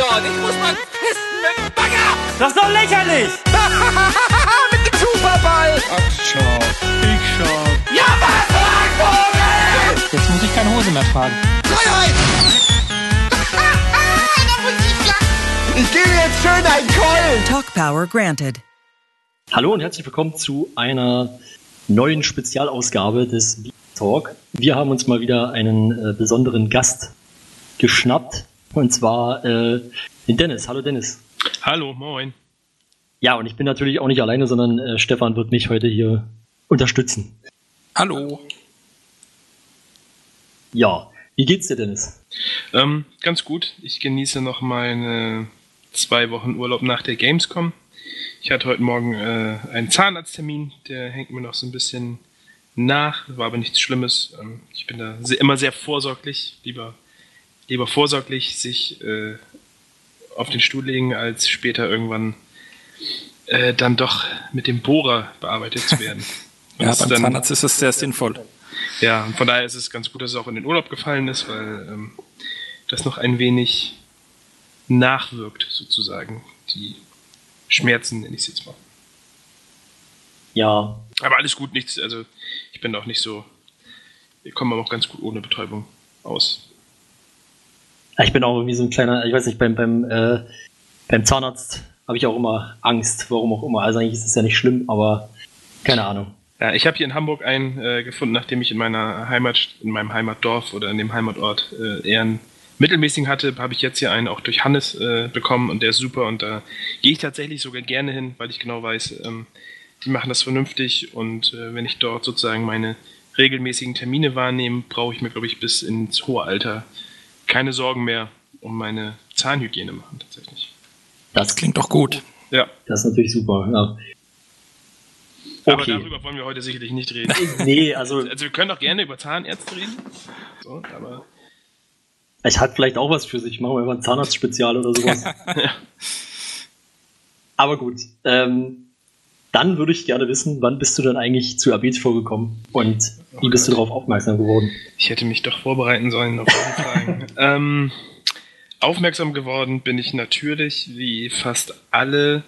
dort. Ich muss mal pissen mit dem Bagger. Das ist doch lächerlich. Mit dem Superball. Ach, schau. Ich schau. Ja, was, Vogel? Jetzt muss ich keine Hose mehr tragen. Freiheit. Ich gebe jetzt schön einen Keulen. Talk Power granted. Hallo und herzlich willkommen zu einer neuen Spezialausgabe des Beat Talk. Wir haben uns mal wieder einen besonderen Gast geschnappt, und zwar den Dennis. Hallo Dennis. Hallo, moin. Ja, und ich bin natürlich auch nicht alleine, sondern Stefan wird mich heute hier unterstützen. Hallo. Ja, wie geht's dir, Dennis? Ganz gut. Ich genieße noch meine 2 Wochen Urlaub nach der Gamescom. Ich hatte heute Morgen einen Zahnarzttermin, der hängt mir noch so ein bisschen nach, war aber nichts Schlimmes. Ich bin da immer sehr vorsorglich, lieber vorsorglich sich auf den Stuhl legen, als später irgendwann dann doch mit dem Bohrer bearbeitet zu werden. Ja, beim Zahnarzt ist es sehr sinnvoll. Ja, und von daher ist es ganz gut, dass es auch in den Urlaub gefallen ist, weil das noch ein wenig nachwirkt, sozusagen. Die Schmerzen, nenne ich es jetzt mal. Ja. Aber alles gut, nichts, also ich bin auch nicht so, wir kommen aber auch ganz gut ohne Betäubung aus. Ich bin auch irgendwie so ein kleiner, ich weiß nicht, beim Zahnarzt habe ich auch immer Angst, warum auch immer. Also eigentlich ist es ja nicht schlimm, aber keine Ahnung. Ja, ich habe hier in Hamburg einen gefunden, nachdem ich in meinem Heimatdorf oder in dem Heimatort eher einen mittelmäßigen hatte, habe ich jetzt hier einen auch durch Hannes bekommen und der ist super und da gehe ich tatsächlich sogar gerne hin, weil ich genau weiß, die machen das vernünftig und wenn ich dort sozusagen meine regelmäßigen Termine wahrnehme, brauche ich mir, glaube ich, bis ins hohe Alter keine Sorgen mehr um meine Zahnhygiene machen, tatsächlich. Das klingt doch gut. Ja. Das ist natürlich super, ja. Aber Okay. darüber wollen wir heute sicherlich nicht reden. Nee, also wir können doch gerne über Zahnärzte reden. So, aber es hat vielleicht auch was für sich. Machen wir einfach ein Zahnarztspezial oder sowas. Aber gut. Dann würde ich gerne wissen, wann bist du denn eigentlich zu ABTV gekommen? Und wie bist du darauf aufmerksam geworden? Ich hätte mich doch vorbereiten sollen auf diese Fragen. Aufmerksam geworden bin ich natürlich, wie fast alle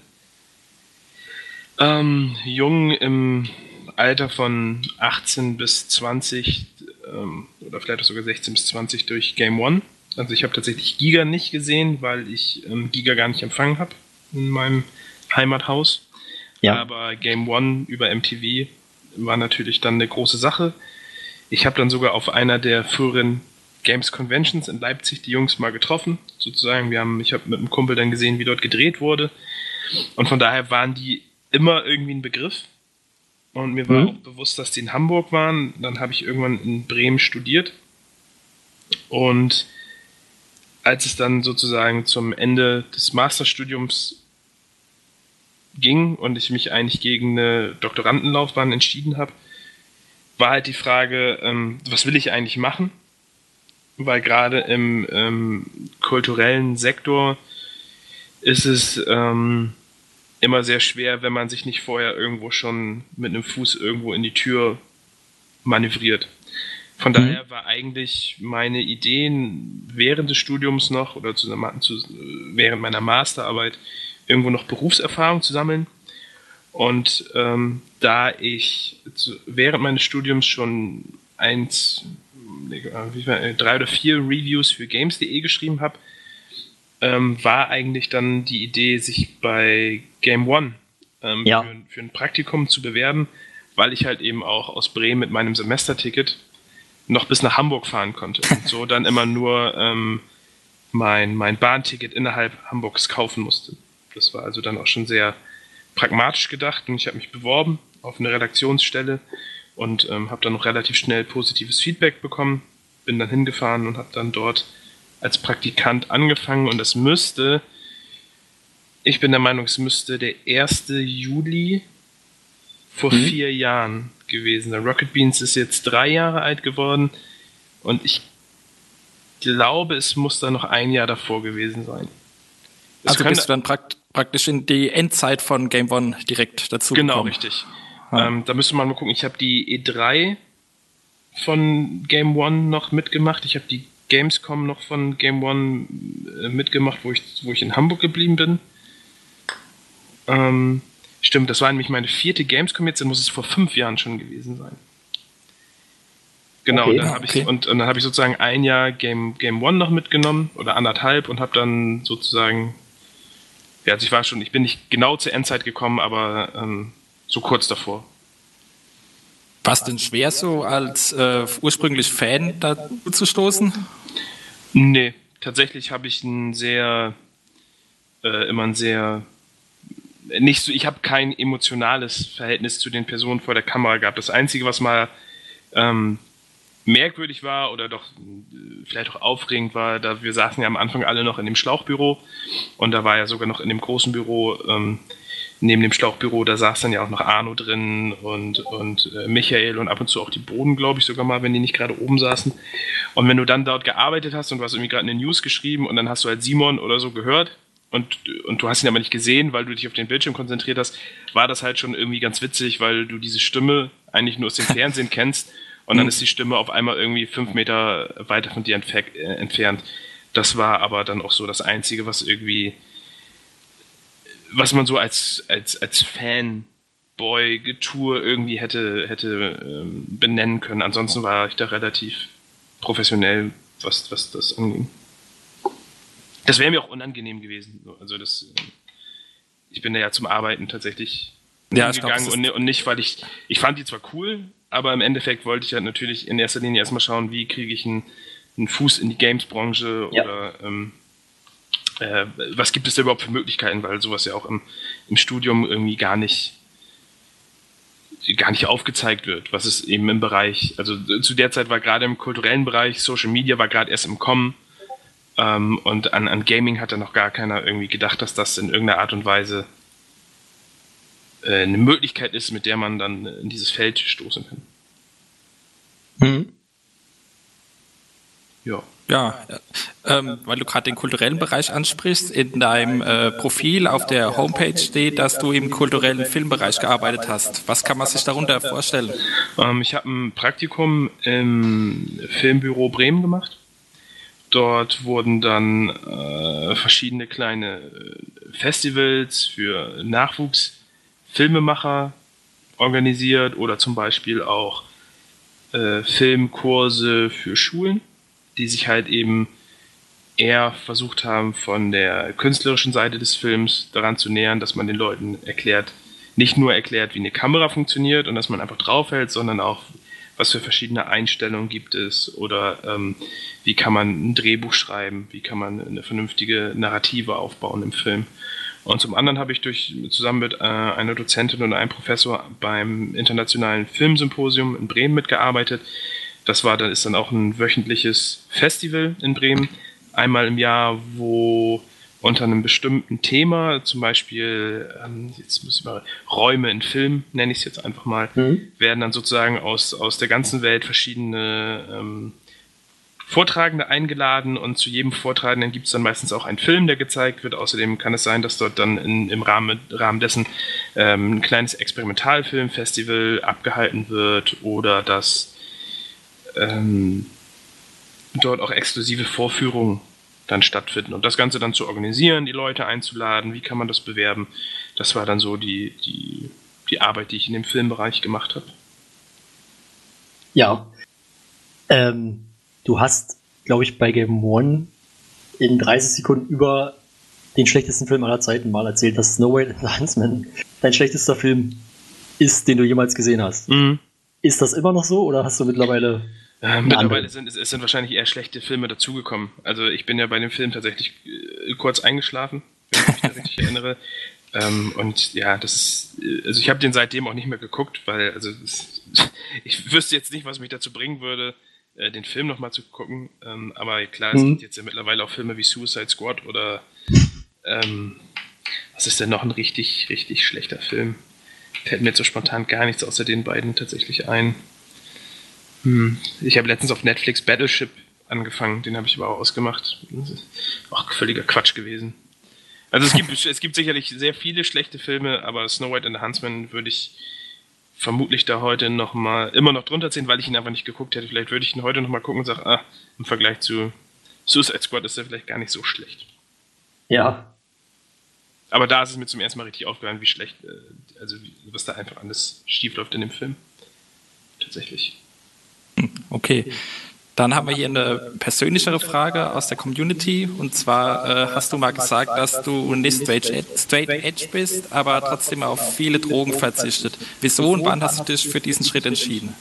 Jungen im Alter von 18 bis 20 oder vielleicht auch sogar 16 bis 20 durch Game One. Also ich habe tatsächlich Giga nicht gesehen, weil ich Giga gar nicht empfangen habe in meinem Heimathaus. Ja. Aber Game One über MTV war natürlich dann eine große Sache. Ich habe dann sogar auf einer der früheren Games Conventions in Leipzig die Jungs mal getroffen, sozusagen. Ich habe mit einem Kumpel dann gesehen, wie dort gedreht wurde. Und von daher waren die immer irgendwie ein Begriff. Und mir war auch bewusst, dass die in Hamburg waren. Dann habe ich irgendwann in Bremen studiert. Und als es dann sozusagen zum Ende des Masterstudiums ging und ich mich eigentlich gegen eine Doktorandenlaufbahn entschieden habe, war halt die Frage, was will ich eigentlich machen? Weil gerade im kulturellen Sektor ist es immer sehr schwer, wenn man sich nicht vorher irgendwo schon mit einem Fuß irgendwo in die Tür manövriert. Von daher war eigentlich meine Idee während des Studiums noch oder während meiner Masterarbeit irgendwo noch Berufserfahrung zu sammeln. Und da ich während meines Studiums schon 3 oder 4 Reviews für Games.de geschrieben habe, war eigentlich dann die Idee, sich bei Game One für ein Praktikum zu bewerben, weil ich halt eben auch aus Bremen mit meinem Semesterticket noch bis nach Hamburg fahren konnte und so dann immer nur mein Bahnticket innerhalb Hamburgs kaufen musste. Das war also dann auch schon sehr pragmatisch gedacht und ich habe mich beworben auf eine Redaktionsstelle und habe dann noch relativ schnell positives Feedback bekommen, bin dann hingefahren und habe dann dort als Praktikant angefangen und ich bin der Meinung, es müsste der 1. Juli vor 4 Jahren gewesen sein. Rocket Beans ist jetzt 3 Jahre alt geworden und ich glaube, es muss da noch 1 Jahr davor gewesen sein. Also bist du dann praktisch in die Endzeit von Game One direkt dazu Genau, gekommen. richtig. Da müsste man mal gucken. Ich habe die E3 von Game One noch mitgemacht. Ich habe die Gamescom noch von Game One mitgemacht, wo ich in Hamburg geblieben bin. Stimmt, das war nämlich meine 4. Gamescom jetzt, dann muss es vor 5 Jahren schon gewesen sein. Genau, okay, und dann habe ich sozusagen ein Jahr Game One noch mitgenommen oder 1,5 und habe dann sozusagen, ja, also ich bin nicht genau zur Endzeit gekommen, aber so kurz davor. War es denn schwer, so als ursprünglich Fan dazu zu stoßen? Nee, tatsächlich habe ich ich habe kein emotionales Verhältnis zu den Personen vor der Kamera gehabt. Das Einzige, was mal merkwürdig war oder doch vielleicht auch aufregend war, da wir saßen ja am Anfang alle noch in dem Schlauchbüro und da war ja sogar noch in dem großen Büro, neben dem Schlauchbüro, da saß dann ja auch noch Arno drin und Michael und ab und zu auch die Boden, glaube ich sogar mal, wenn die nicht gerade oben saßen. Und wenn du dann dort gearbeitet hast und du hast irgendwie gerade eine News geschrieben und dann hast du halt Simon oder so gehört und du hast ihn aber nicht gesehen, weil du dich auf den Bildschirm konzentriert hast, war das halt schon irgendwie ganz witzig, weil du diese Stimme eigentlich nur aus dem Fernsehen kennst. Und dann ist die Stimme auf einmal irgendwie 5 Meter weiter von dir entfernt. Das war aber dann auch so das Einzige, was man so als Fanboy-Getue irgendwie hätte benennen können. Ansonsten war ich da relativ professionell, was das anging. Das wäre mir auch unangenehm gewesen. Also ich bin da ja zum Arbeiten tatsächlich gegangen und nicht, weil ich fand die zwar cool, aber im Endeffekt wollte ich halt natürlich in erster Linie erstmal schauen, wie kriege ich einen Fuß in die Games-Branche oder was gibt es da überhaupt für Möglichkeiten, weil sowas ja auch im Studium irgendwie gar nicht aufgezeigt wird, was es eben im Bereich, also zu der Zeit war gerade im kulturellen Bereich, Social Media war gerade erst im Kommen und an Gaming hatte noch gar keiner irgendwie gedacht, dass das in irgendeiner Art und Weise eine Möglichkeit ist, mit der man dann in dieses Feld stoßen kann. Ja. Ja, weil du gerade den kulturellen Bereich ansprichst, in deinem Profil auf der Homepage steht, dass du im kulturellen Filmbereich gearbeitet hast. Was kann man sich darunter vorstellen? Ich habe ein Praktikum im Filmbüro Bremen gemacht. Dort wurden dann verschiedene kleine Festivals für Nachwuchsfilmemacher organisiert oder zum Beispiel auch Filmkurse für Schulen, die sich halt eben eher versucht haben, von der künstlerischen Seite des Films daran zu nähern, dass man den Leuten nicht nur erklärt, wie eine Kamera funktioniert und dass man einfach draufhält, sondern auch, was für verschiedene Einstellungen gibt es oder wie kann man ein Drehbuch schreiben, wie kann man eine vernünftige Narrative aufbauen im Film. Und zum anderen habe ich zusammen mit einer Dozentin und einem Professor beim Internationalen Filmsymposium in Bremen mitgearbeitet. Ist dann auch ein wöchentliches Festival in Bremen, einmal im Jahr, wo unter einem bestimmten Thema, zum Beispiel, Räume in Film, nenne ich es jetzt einfach mal, werden dann sozusagen aus der ganzen Welt verschiedene Vortragende eingeladen und zu jedem Vortragenden gibt es dann meistens auch einen Film, der gezeigt wird. Außerdem kann es sein, dass dort dann im Rahmen dessen ein kleines Experimentalfilmfestival abgehalten wird oder dass dort auch exklusive Vorführungen dann stattfinden. Und das Ganze dann zu organisieren, die Leute einzuladen, wie kann man das bewerben, das war dann so die Arbeit, die ich in dem Filmbereich gemacht habe. Ja. Du hast, glaube ich, bei Game One in 30 Sekunden über den schlechtesten Film aller Zeiten mal erzählt, dass Snow White and the Huntsman dein schlechtester Film ist, den du jemals gesehen hast. Mhm. Ist das immer noch so oder hast du mittlerweile... Mittlerweile sind wahrscheinlich eher schlechte Filme dazugekommen. Also ich bin ja bei dem Film tatsächlich kurz eingeschlafen, wenn ich mich da richtig erinnere. Und ja, also ich habe den seitdem auch nicht mehr geguckt, weil ich wüsste jetzt nicht, was mich dazu bringen würde, den Film nochmal zu gucken. Aber klar, es gibt jetzt ja mittlerweile auch Filme wie Suicide Squad oder was ist denn noch ein richtig, richtig schlechter Film? Fällt mir jetzt so spontan gar nichts außer den beiden tatsächlich ein. Ich habe letztens auf Netflix Battleship angefangen, den habe ich aber auch ausgemacht. Das ist auch völliger Quatsch gewesen. Also es gibt sicherlich sehr viele schlechte Filme, aber Snow White and the Huntsman würde ich vermutlich da heute immer noch drunter ziehen, weil ich ihn einfach nicht geguckt hätte. Vielleicht würde ich ihn heute nochmal gucken und sagen, im Vergleich zu Suicide Squad ist er vielleicht gar nicht so schlecht. Ja. Aber da ist es mir zum ersten Mal richtig aufgefallen, wie schlecht, was da einfach alles schief läuft in dem Film. Tatsächlich. Okay. Dann haben wir hier eine persönlichere Frage aus der Community. Und zwar hast du mal gesagt, dass du nicht straight edge bist, aber trotzdem auf viele Drogen verzichtet. Wieso und wann hast du dich für diesen Schritt entschieden?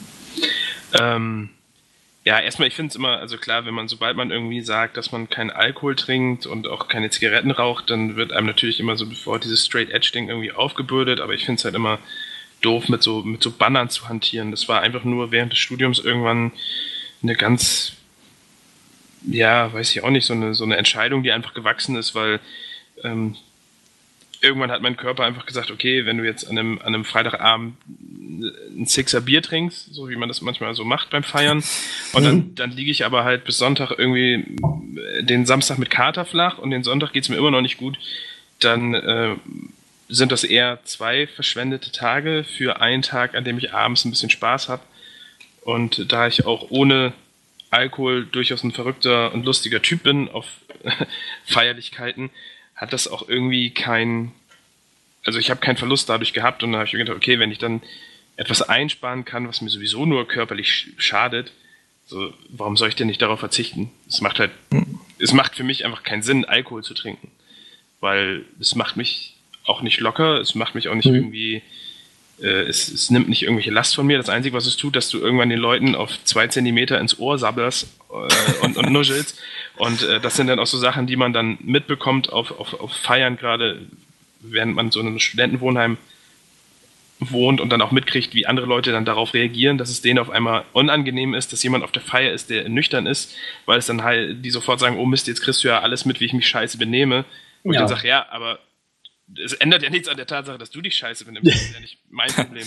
Ja, erstmal, ich finde es immer, also klar, sobald man irgendwie sagt, dass man keinen Alkohol trinkt und auch keine Zigaretten raucht, dann wird einem natürlich immer so sofort dieses Straight-Edge-Ding irgendwie aufgebürdet, aber ich finde es halt immer doof, mit so Bannern zu hantieren. Das war einfach nur während des Studiums irgendwann eine ganz, ja, weiß ich auch nicht, so eine Entscheidung, die einfach gewachsen ist, weil irgendwann hat mein Körper einfach gesagt, okay, wenn du jetzt an einem Freitagabend ein Sixer Bier trinkst, so wie man das manchmal so macht beim Feiern, und dann liege ich aber halt bis Sonntag irgendwie den Samstag mit Kater flach und den Sonntag geht's mir immer noch nicht gut, dann sind das eher 2 verschwendete Tage für einen Tag, an dem ich abends ein bisschen Spaß habe. Und da ich auch ohne Alkohol durchaus ein verrückter und lustiger Typ bin auf Feierlichkeiten, hat das auch irgendwie ich habe keinen Verlust dadurch gehabt, und dann habe ich mir gedacht, okay, wenn ich dann etwas einsparen kann, was mir sowieso nur körperlich schadet, so, warum soll ich denn nicht darauf verzichten? Es macht für mich einfach keinen Sinn, Alkohol zu trinken, weil es macht mich auch nicht locker, es macht mich auch nicht irgendwie, es nimmt nicht irgendwelche Last von mir. Das Einzige, was es tut, dass du irgendwann den Leuten auf 2 Zentimeter ins Ohr sabberst und nuschelst. Und das sind dann auch so Sachen, die man dann mitbekommt auf Feiern, gerade während man so in einem Studentenwohnheim wohnt und dann auch mitkriegt, wie andere Leute dann darauf reagieren, dass es denen auf einmal unangenehm ist, dass jemand auf der Feier ist, der nüchtern ist, weil es dann halt, die sofort sagen, oh Mist, jetzt kriegst du ja alles mit, wie ich mich scheiße benehme. Und ich dann sage, ja, aber es ändert ja nichts an der Tatsache, dass du dich scheiße benimmst. Das ist ja nicht mein Problem.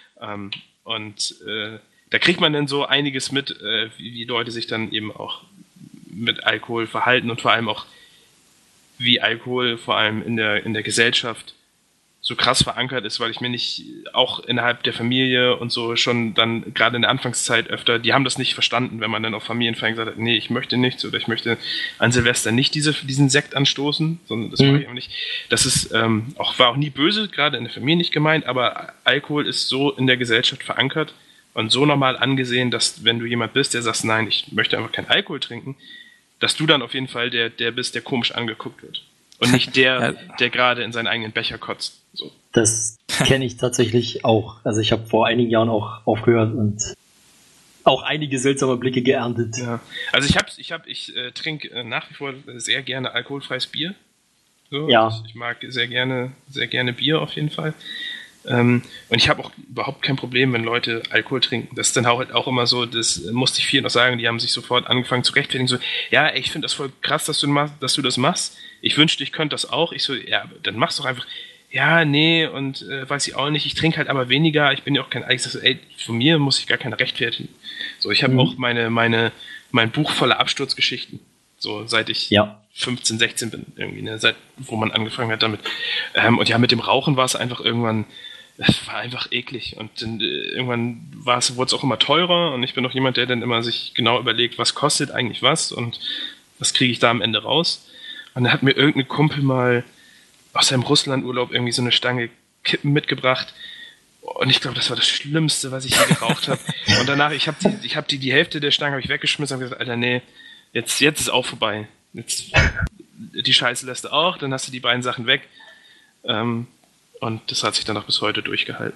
Da kriegt man dann so einiges mit, wie Leute sich dann eben auch mit Alkohol verhalten und vor allem auch, wie Alkohol vor allem in der Gesellschaft so krass verankert ist, weil ich mir nicht, auch innerhalb der Familie und so schon dann gerade in der Anfangszeit öfter, die haben das nicht verstanden, wenn man dann auf Familienfeiern gesagt hat, nee, ich möchte nichts oder ich möchte an Silvester nicht diesen Sekt anstoßen, sondern das mache ich auch nicht. Das ist war auch nie böse, gerade in der Familie nicht gemeint, aber Alkohol ist so in der Gesellschaft verankert und so normal angesehen, dass wenn du jemand bist, der sagt, nein, ich möchte einfach keinen Alkohol trinken, dass du dann auf jeden Fall der bist, der komisch angeguckt wird. Und nicht der gerade in seinen eigenen Becher kotzt. So. Das kenne ich tatsächlich auch. Also ich habe vor einigen Jahren auch aufgehört und auch einige seltsame Blicke geerntet. Ja. Also ich trinke nach wie vor sehr gerne alkoholfreies Bier. So. Ja. Ich mag sehr gerne Bier auf jeden Fall. Und ich habe auch überhaupt kein Problem, wenn Leute Alkohol trinken. Das ist dann halt auch immer so, das musste ich vielen noch sagen, die haben sich sofort angefangen zu rechtfertigen, so, ja, ey, ich finde das voll krass, dass du das machst. Ich wünschte, ich könnte das auch. Ich so, ja, dann mach's doch einfach. Ja, nee, und weiß ich auch nicht, ich trinke halt aber weniger, ich bin ja auch kein Eis. Ey, von mir muss ich gar keine rechtfertigen. So, ich habe auch mein Buch voller Absturzgeschichten. So, seit ich 15, 16 bin, irgendwie, ne, seit wo man angefangen hat damit. Und ja, mit dem Rauchen war es einfach irgendwann, es war einfach eklig. Und dann, irgendwann wurde es auch immer teurer und ich bin auch jemand, der dann immer sich genau überlegt, was kostet eigentlich was und was kriege ich da am Ende raus. Und dann hat mir irgendein Kumpel mal aus seinem Russlandurlaub irgendwie so eine Stange Kippen mitgebracht. Und ich glaube, das war das Schlimmste, was ich je geraucht habe. Und danach, ich habe die Hälfte der Stange habe ich weggeschmissen und gesagt, Alter, nee, jetzt ist auch vorbei. Jetzt, die Scheiße lässt du auch, dann hast du die beiden Sachen weg. Und das hat sich dann auch bis heute durchgehalten.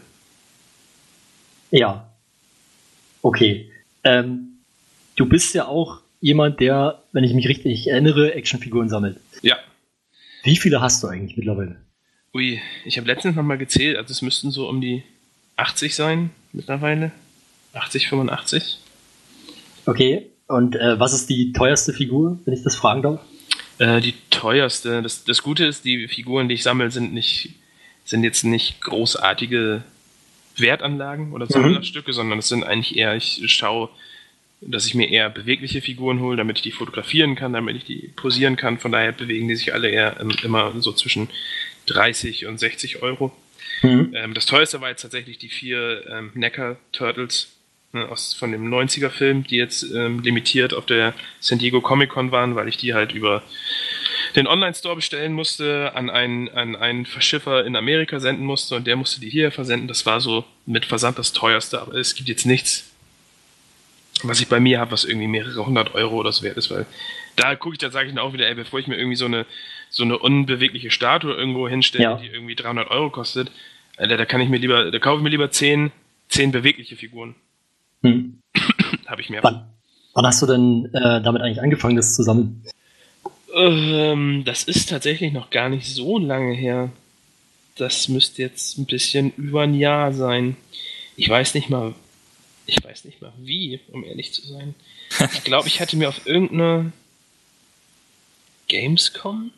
Ja. Okay. Du bist ja auch jemand, der, wenn ich mich richtig erinnere, Actionfiguren sammelt. Ja. Wie viele hast du eigentlich mittlerweile? Ui, ich habe letztens nochmal gezählt, also es müssten so um die 80 sein mittlerweile. 80, 85. Okay, und was ist die teuerste Figur, wenn ich das fragen darf? Die teuerste, das Gute ist, die Figuren, die ich sammle, sind jetzt nicht großartige Wertanlagen oder Sammlerstücke, sondern es sind eigentlich eher, ich schaue, dass ich mir eher bewegliche Figuren hole, damit ich die fotografieren kann, damit ich die posieren kann. Von daher bewegen die sich alle eher immer so zwischen 30 und 60 Euro. Das teuerste war jetzt tatsächlich die 4 Neckar Turtles von dem 90er-Film, die jetzt limitiert auf der San Diego Comic-Con waren, weil ich die halt über den Online-Store bestellen musste, an einen Verschiffer in Amerika senden musste und der musste die hier versenden. Das war so mit Versand das teuerste, aber es gibt jetzt nichts, was ich bei mir habe, was irgendwie mehrere 100 Euro oder so wert ist, weil da gucke ich, da sage ich dann auch wieder, ey, bevor ich mir irgendwie so eine unbewegliche Statue irgendwo hinstelle, die irgendwie 300 Euro kostet, da kaufe ich mir lieber 10 bewegliche Figuren. Habe ich mehr. Wann hast du denn damit eigentlich angefangen, das zu sammeln? Das ist tatsächlich noch gar nicht so lange her. Das müsste jetzt ein bisschen über ein Jahr sein. Ich weiß nicht mal wie, um ehrlich zu sein. Ich glaube, ich hatte mir auf irgendeiner Gamescom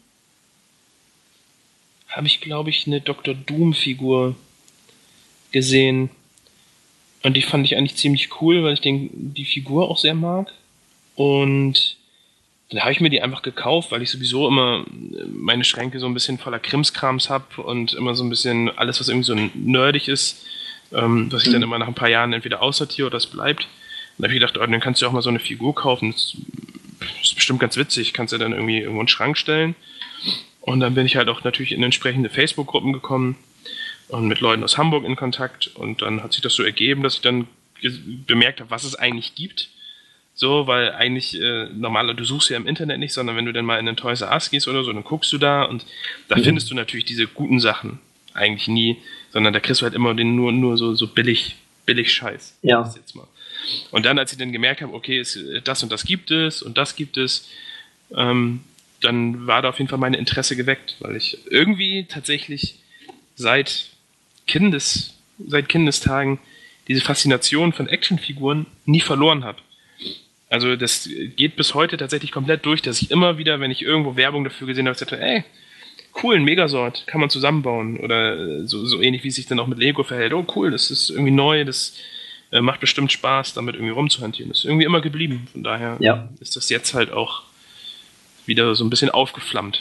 habe ich, glaube ich, eine Dr. Doom-Figur gesehen. Und die fand ich eigentlich ziemlich cool, weil ich die Figur auch sehr mag. Und dann habe ich mir die einfach gekauft, weil ich sowieso immer meine Schränke so ein bisschen voller Krimskrams habe und immer so ein bisschen alles, was irgendwie so nerdig ist, was ich dann immer nach ein paar Jahren entweder aussortiere oder es bleibt. Und da habe ich gedacht, dann kannst du auch mal so eine Figur kaufen. Das ist bestimmt ganz witzig. Kannst du dann irgendwie irgendwo in den Schrank stellen. Und dann bin ich halt auch natürlich in entsprechende Facebook-Gruppen gekommen und mit Leuten aus Hamburg in Kontakt. Und dann hat sich das so ergeben, dass ich dann bemerkt habe, was es eigentlich gibt. So, weil eigentlich normal, du suchst ja im Internet nicht, sondern wenn du dann mal in den Toys R Us gehst oder so, dann guckst du da und da findest du natürlich diese guten Sachen eigentlich nie, sondern da kriegst du halt immer nur so billig Scheiß. Ja. Jetzt mal. Und dann, als ich dann gemerkt habe, okay, das und das gibt es und das gibt es, dann war da auf jeden Fall mein Interesse geweckt, weil ich irgendwie tatsächlich seit Kindestagen diese Faszination von Actionfiguren nie verloren habe. Also das geht bis heute tatsächlich komplett durch, dass ich immer wieder, wenn ich irgendwo Werbung dafür gesehen habe, sagte, ey, cool, ein Megasort, kann man zusammenbauen. Oder so ähnlich, wie es sich dann auch mit Lego verhält. Oh cool, das ist irgendwie neu, das macht bestimmt Spaß, damit irgendwie rumzuhantieren. Das ist irgendwie immer geblieben. Von daher ist das jetzt halt auch wieder so ein bisschen aufgeflammt.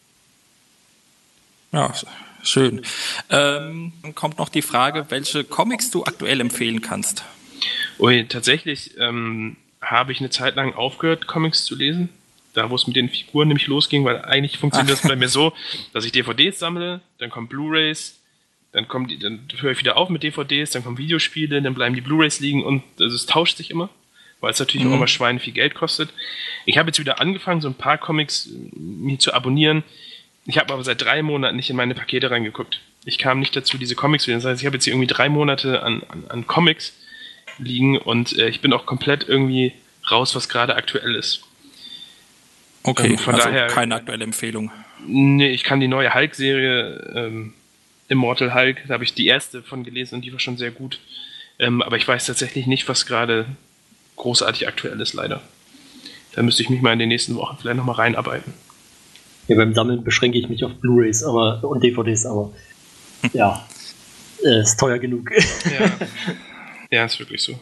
Ja, schön. Dann kommt noch die Frage, welche Comics du aktuell empfehlen kannst. Ui, tatsächlich habe ich eine Zeit lang aufgehört, Comics zu lesen. Da, wo es mit den Figuren nämlich losging, weil eigentlich funktioniert das bei mir so, dass ich DVDs sammle, dann kommen Blu-rays, dann höre ich wieder auf mit DVDs, dann kommen Videospiele, dann bleiben die Blu-rays liegen und es tauscht sich immer, weil es natürlich auch immer Schweine viel Geld kostet. Ich habe jetzt wieder angefangen, so ein paar Comics mir zu abonnieren. Ich habe aber seit 3 Monaten nicht in meine Pakete reingeguckt. Ich kam nicht dazu, diese Comics zu lesen. Das heißt, ich habe jetzt hier irgendwie 3 Monate an Comics liegen und ich bin auch komplett irgendwie raus, was gerade aktuell ist. Okay, von also daher keine aktuelle Empfehlung. Nee, ich kann die neue Hulk-Serie, Immortal Hulk, da habe ich die erste von gelesen und die war schon sehr gut. Aber ich weiß tatsächlich nicht, was gerade großartig aktuell ist, leider. Da müsste ich mich mal in den nächsten Wochen vielleicht nochmal reinarbeiten. Ja, beim Sammeln beschränke ich mich auf Blu-rays und DVDs, aber ja, ist teuer genug. Ja, ist wirklich so.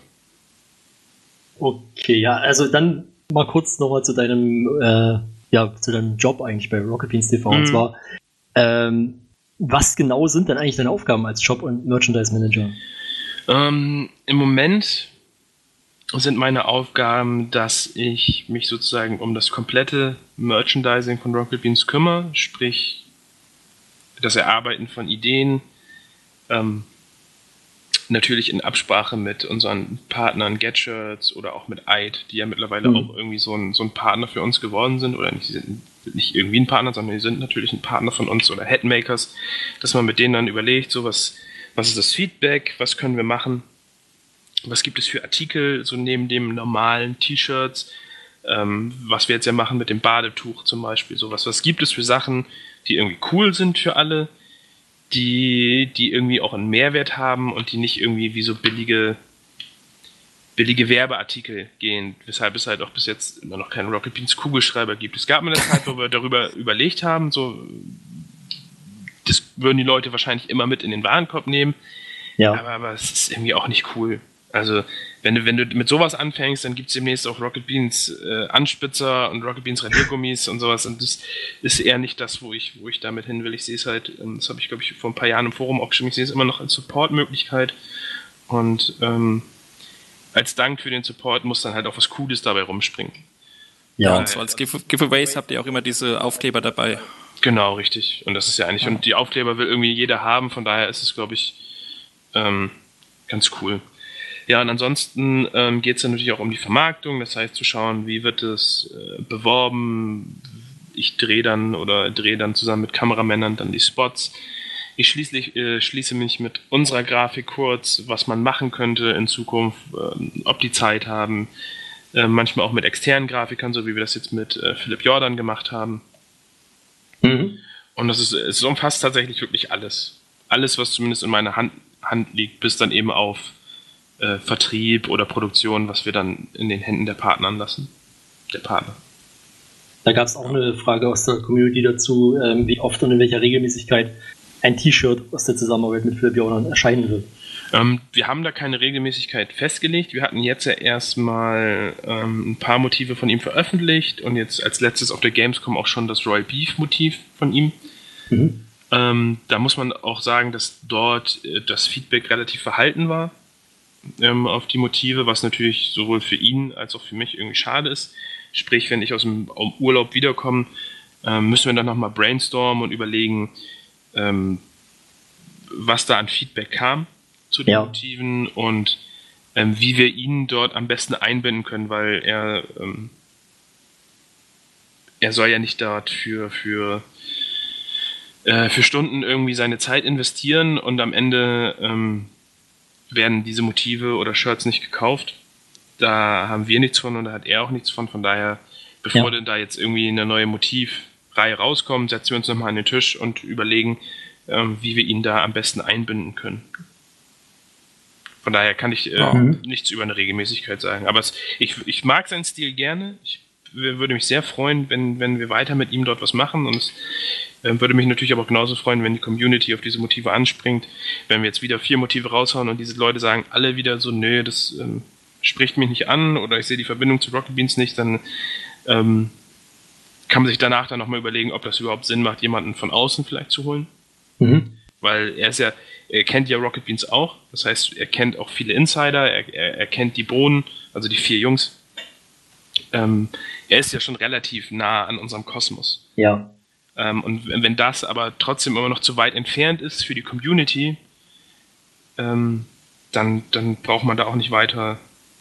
Okay, ja, also dann mal kurz nochmal zu deinem Job eigentlich bei Rocket Beans TV. Und zwar, was genau sind denn eigentlich deine Aufgaben als Shop- und Merchandise-Manager? Im Moment sind meine Aufgaben, dass ich mich sozusagen um das komplette Merchandising von Rocket Beans kümmere, sprich das Erarbeiten von Ideen, natürlich in Absprache mit unseren Partnern Get-Shirts oder auch mit Eid, die ja mittlerweile auch irgendwie so ein Partner für uns geworden sind, oder nicht, die sind nicht irgendwie ein Partner, sondern die sind natürlich ein Partner von uns oder Headmakers, dass man mit denen dann überlegt, so was ist das Feedback, was können wir machen, was gibt es für Artikel, so neben dem normalen T-Shirts, was wir jetzt ja machen mit dem Badetuch zum Beispiel, sowas, was gibt es für Sachen, die irgendwie cool sind für alle, die irgendwie auch einen Mehrwert haben und die nicht irgendwie wie so billige Werbeartikel gehen, weshalb es halt auch bis jetzt immer noch keinen Rocket Beans Kugelschreiber gibt. Es gab mal eine Zeit, wo wir darüber überlegt haben, so das würden die Leute wahrscheinlich immer mit in den Warenkorb nehmen, aber es ist irgendwie auch nicht cool. Also, wenn du mit sowas anfängst, dann gibt es demnächst auch Rocket Beans Anspitzer und Rocket Beans Radiergummis und sowas. Und das ist eher nicht das, wo ich damit hin will. Ich sehe es halt, das habe ich, glaube ich, vor ein paar Jahren im Forum auch geschrieben, ich sehe es immer noch als Support-Möglichkeit. Und als Dank für den Support muss dann halt auch was Cooles dabei rumspringen. Ja. Und so als Giveaways habt ihr auch immer diese Aufkleber dabei. Genau, richtig. Und das ist ja eigentlich, und die Aufkleber will irgendwie jeder haben, von daher ist es, glaube ich, ganz cool. Ja, und ansonsten geht es dann natürlich auch um die Vermarktung, das heißt zu schauen, wie wird es beworben. Ich drehe dann zusammen mit Kameramännern dann die Spots. Ich schließe mich mit unserer Grafik kurz, was man machen könnte in Zukunft, ob die Zeit haben. Manchmal auch mit externen Grafikern, so wie wir das jetzt mit Philipp Jordan gemacht haben. Mhm. Und es umfasst tatsächlich wirklich alles. Alles, was zumindest in meiner Hand liegt, bis dann eben auf Vertrieb oder Produktion, was wir dann in den Händen der Partner lassen. Der Partner. Da gab es auch eine Frage aus der Community dazu, wie oft und in welcher Regelmäßigkeit ein T-Shirt aus der Zusammenarbeit mit Philipp Jordan erscheinen wird. Wir haben da keine Regelmäßigkeit festgelegt. Wir hatten jetzt ja erstmal ein paar Motive von ihm veröffentlicht und jetzt als letztes auf der Gamescom auch schon das Royal Beef Motiv von ihm. Mhm. Da muss man auch sagen, dass dort das Feedback relativ verhalten war auf die Motive, was natürlich sowohl für ihn als auch für mich irgendwie schade ist. Sprich, wenn ich aus dem Urlaub wiederkomme, müssen wir dann nochmal brainstormen und überlegen, was da an Feedback kam zu den Motiven und wie wir ihn dort am besten einbinden können, weil er soll ja nicht dort für Stunden irgendwie seine Zeit investieren und am Ende werden diese Motive oder Shirts nicht gekauft. Da haben wir nichts von und da hat er auch nichts von. Von daher, bevor denn da jetzt irgendwie eine neue Motivreihe rauskommt, setzen wir uns nochmal an den Tisch und überlegen, wie wir ihn da am besten einbinden können. Von daher kann ich nichts über eine Regelmäßigkeit sagen. Aber ich mag seinen Stil gerne. Ich würde mich sehr freuen, wenn wir weiter mit ihm dort was machen. Und es würde mich natürlich aber auch genauso freuen, wenn die Community auf diese Motive anspringt. Wenn wir jetzt wieder 4 Motive raushauen und diese Leute sagen alle wieder so, nö, das spricht mich nicht an oder ich sehe die Verbindung zu Rocket Beans nicht, dann kann man sich danach dann nochmal überlegen, ob das überhaupt Sinn macht, jemanden von außen vielleicht zu holen. Mhm. Weil er kennt ja Rocket Beans auch. Das heißt, er kennt auch viele Insider, er kennt die Bohnen, also die 4 Jungs. Er ist ja schon relativ nah an unserem Kosmos. Ja. Und wenn das aber trotzdem immer noch zu weit entfernt ist für die Community, dann braucht man da auch nicht weiter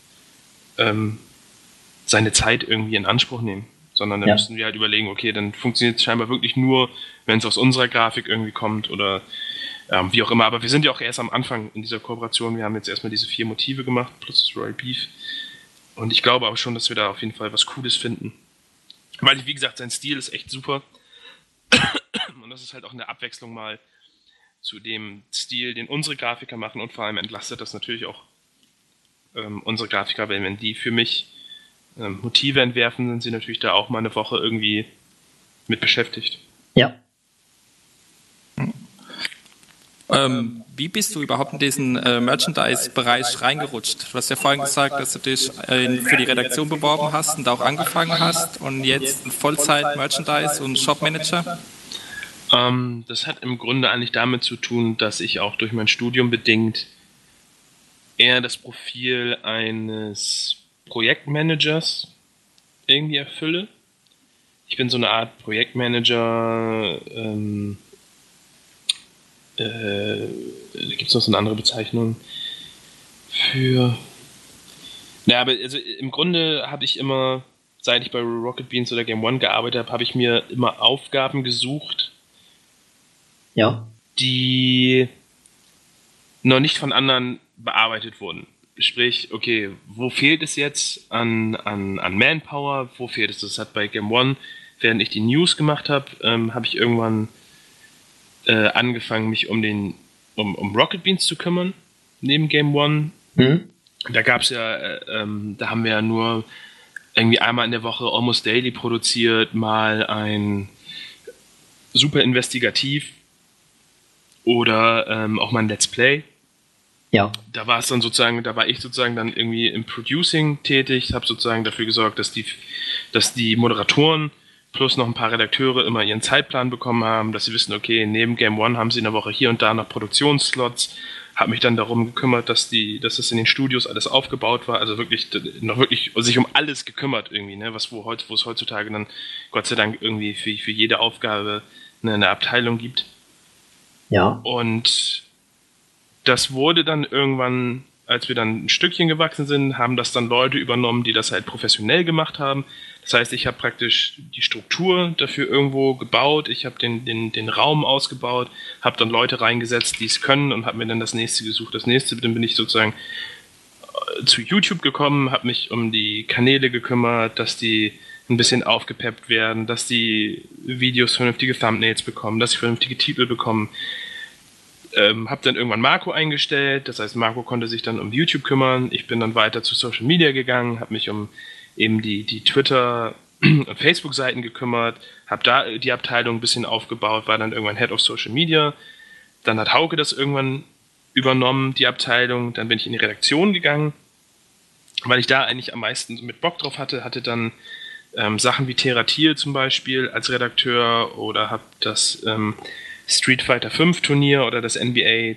seine Zeit irgendwie in Anspruch nehmen. Sondern dann müssen wir halt überlegen, okay, dann funktioniert es scheinbar wirklich nur, wenn es aus unserer Grafik irgendwie kommt oder wie auch immer. Aber wir sind ja auch erst am Anfang in dieser Kooperation. Wir haben jetzt erstmal diese 4 Motive gemacht, plus das Royal Beef. Und ich glaube aber schon, dass wir da auf jeden Fall was Cooles finden. Weil, wie gesagt, sein Stil ist echt super. Und das ist halt auch eine Abwechslung mal zu dem Stil, den unsere Grafiker machen. Und vor allem entlastet das natürlich auch unsere Grafiker, weil wenn die für mich Motive entwerfen, sind sie natürlich da auch mal eine Woche irgendwie mit beschäftigt. Ja. Wie bist du überhaupt in diesen Merchandise-Bereich reingerutscht? Du hast ja vorhin gesagt, dass du dich für die Redaktion beworben hast und da auch angefangen hast und jetzt Vollzeit-Merchandise- und Shop-Manager? Das hat im Grunde eigentlich damit zu tun, dass ich auch durch mein Studium bedingt eher das Profil eines Projektmanagers irgendwie erfülle. Ich bin so eine Art Projektmanager, da gibt es noch so eine andere Bezeichnung für. Naja, aber also im Grunde habe ich immer, seit ich bei Rocket Beans oder Game One gearbeitet habe, habe ich mir immer Aufgaben gesucht, die noch nicht von anderen bearbeitet wurden. Sprich, okay, wo fehlt es jetzt an Manpower? Wo fehlt es? Das hat bei Game One, während ich die News gemacht habe, habe ich irgendwann angefangen, mich um Rocket Beans zu kümmern, neben Game One. Mhm. Da gab's ja, da haben wir ja nur irgendwie einmal in der Woche Almost Daily produziert, mal ein super investigativ oder auch mal ein Let's Play Ja. Da war ich sozusagen dann irgendwie im Producing tätig, habe sozusagen dafür gesorgt, dass die Moderatoren plus noch ein paar Redakteure immer ihren Zeitplan bekommen haben, dass sie wissen, okay, neben Game One haben sie in der Woche hier und da noch Produktionsslots, habe mich dann darum gekümmert, dass das in den Studios alles aufgebaut war, also wirklich sich um alles gekümmert irgendwie, ne, wo es heutzutage dann Gott sei Dank irgendwie für jede Aufgabe eine Abteilung gibt. Ja. Und das wurde dann irgendwann, als wir dann ein Stückchen gewachsen sind, haben das dann Leute übernommen, die das halt professionell gemacht haben. Das heißt, ich habe praktisch die Struktur dafür irgendwo gebaut, ich habe den Raum ausgebaut, habe dann Leute reingesetzt, die es können und habe mir dann das nächste gesucht. Dann bin ich sozusagen zu YouTube gekommen, habe mich um die Kanäle gekümmert, dass die ein bisschen aufgepeppt werden, dass die Videos vernünftige Thumbnails bekommen, dass sie vernünftige Titel bekommen. Habe dann irgendwann Marco eingestellt, das heißt, Marco konnte sich dann um YouTube kümmern. Ich bin dann weiter zu Social Media gegangen, habe mich um eben die Twitter- und Facebook-Seiten gekümmert, habe da die Abteilung ein bisschen aufgebaut, war dann irgendwann Head of Social Media. Dann hat Hauke das irgendwann übernommen, die Abteilung. Dann bin ich in die Redaktion gegangen, weil ich da eigentlich am meisten mit Bock drauf hatte dann Sachen wie Terratil zum Beispiel als Redakteur oder habe das Street Fighter 5 Turnier oder das NBA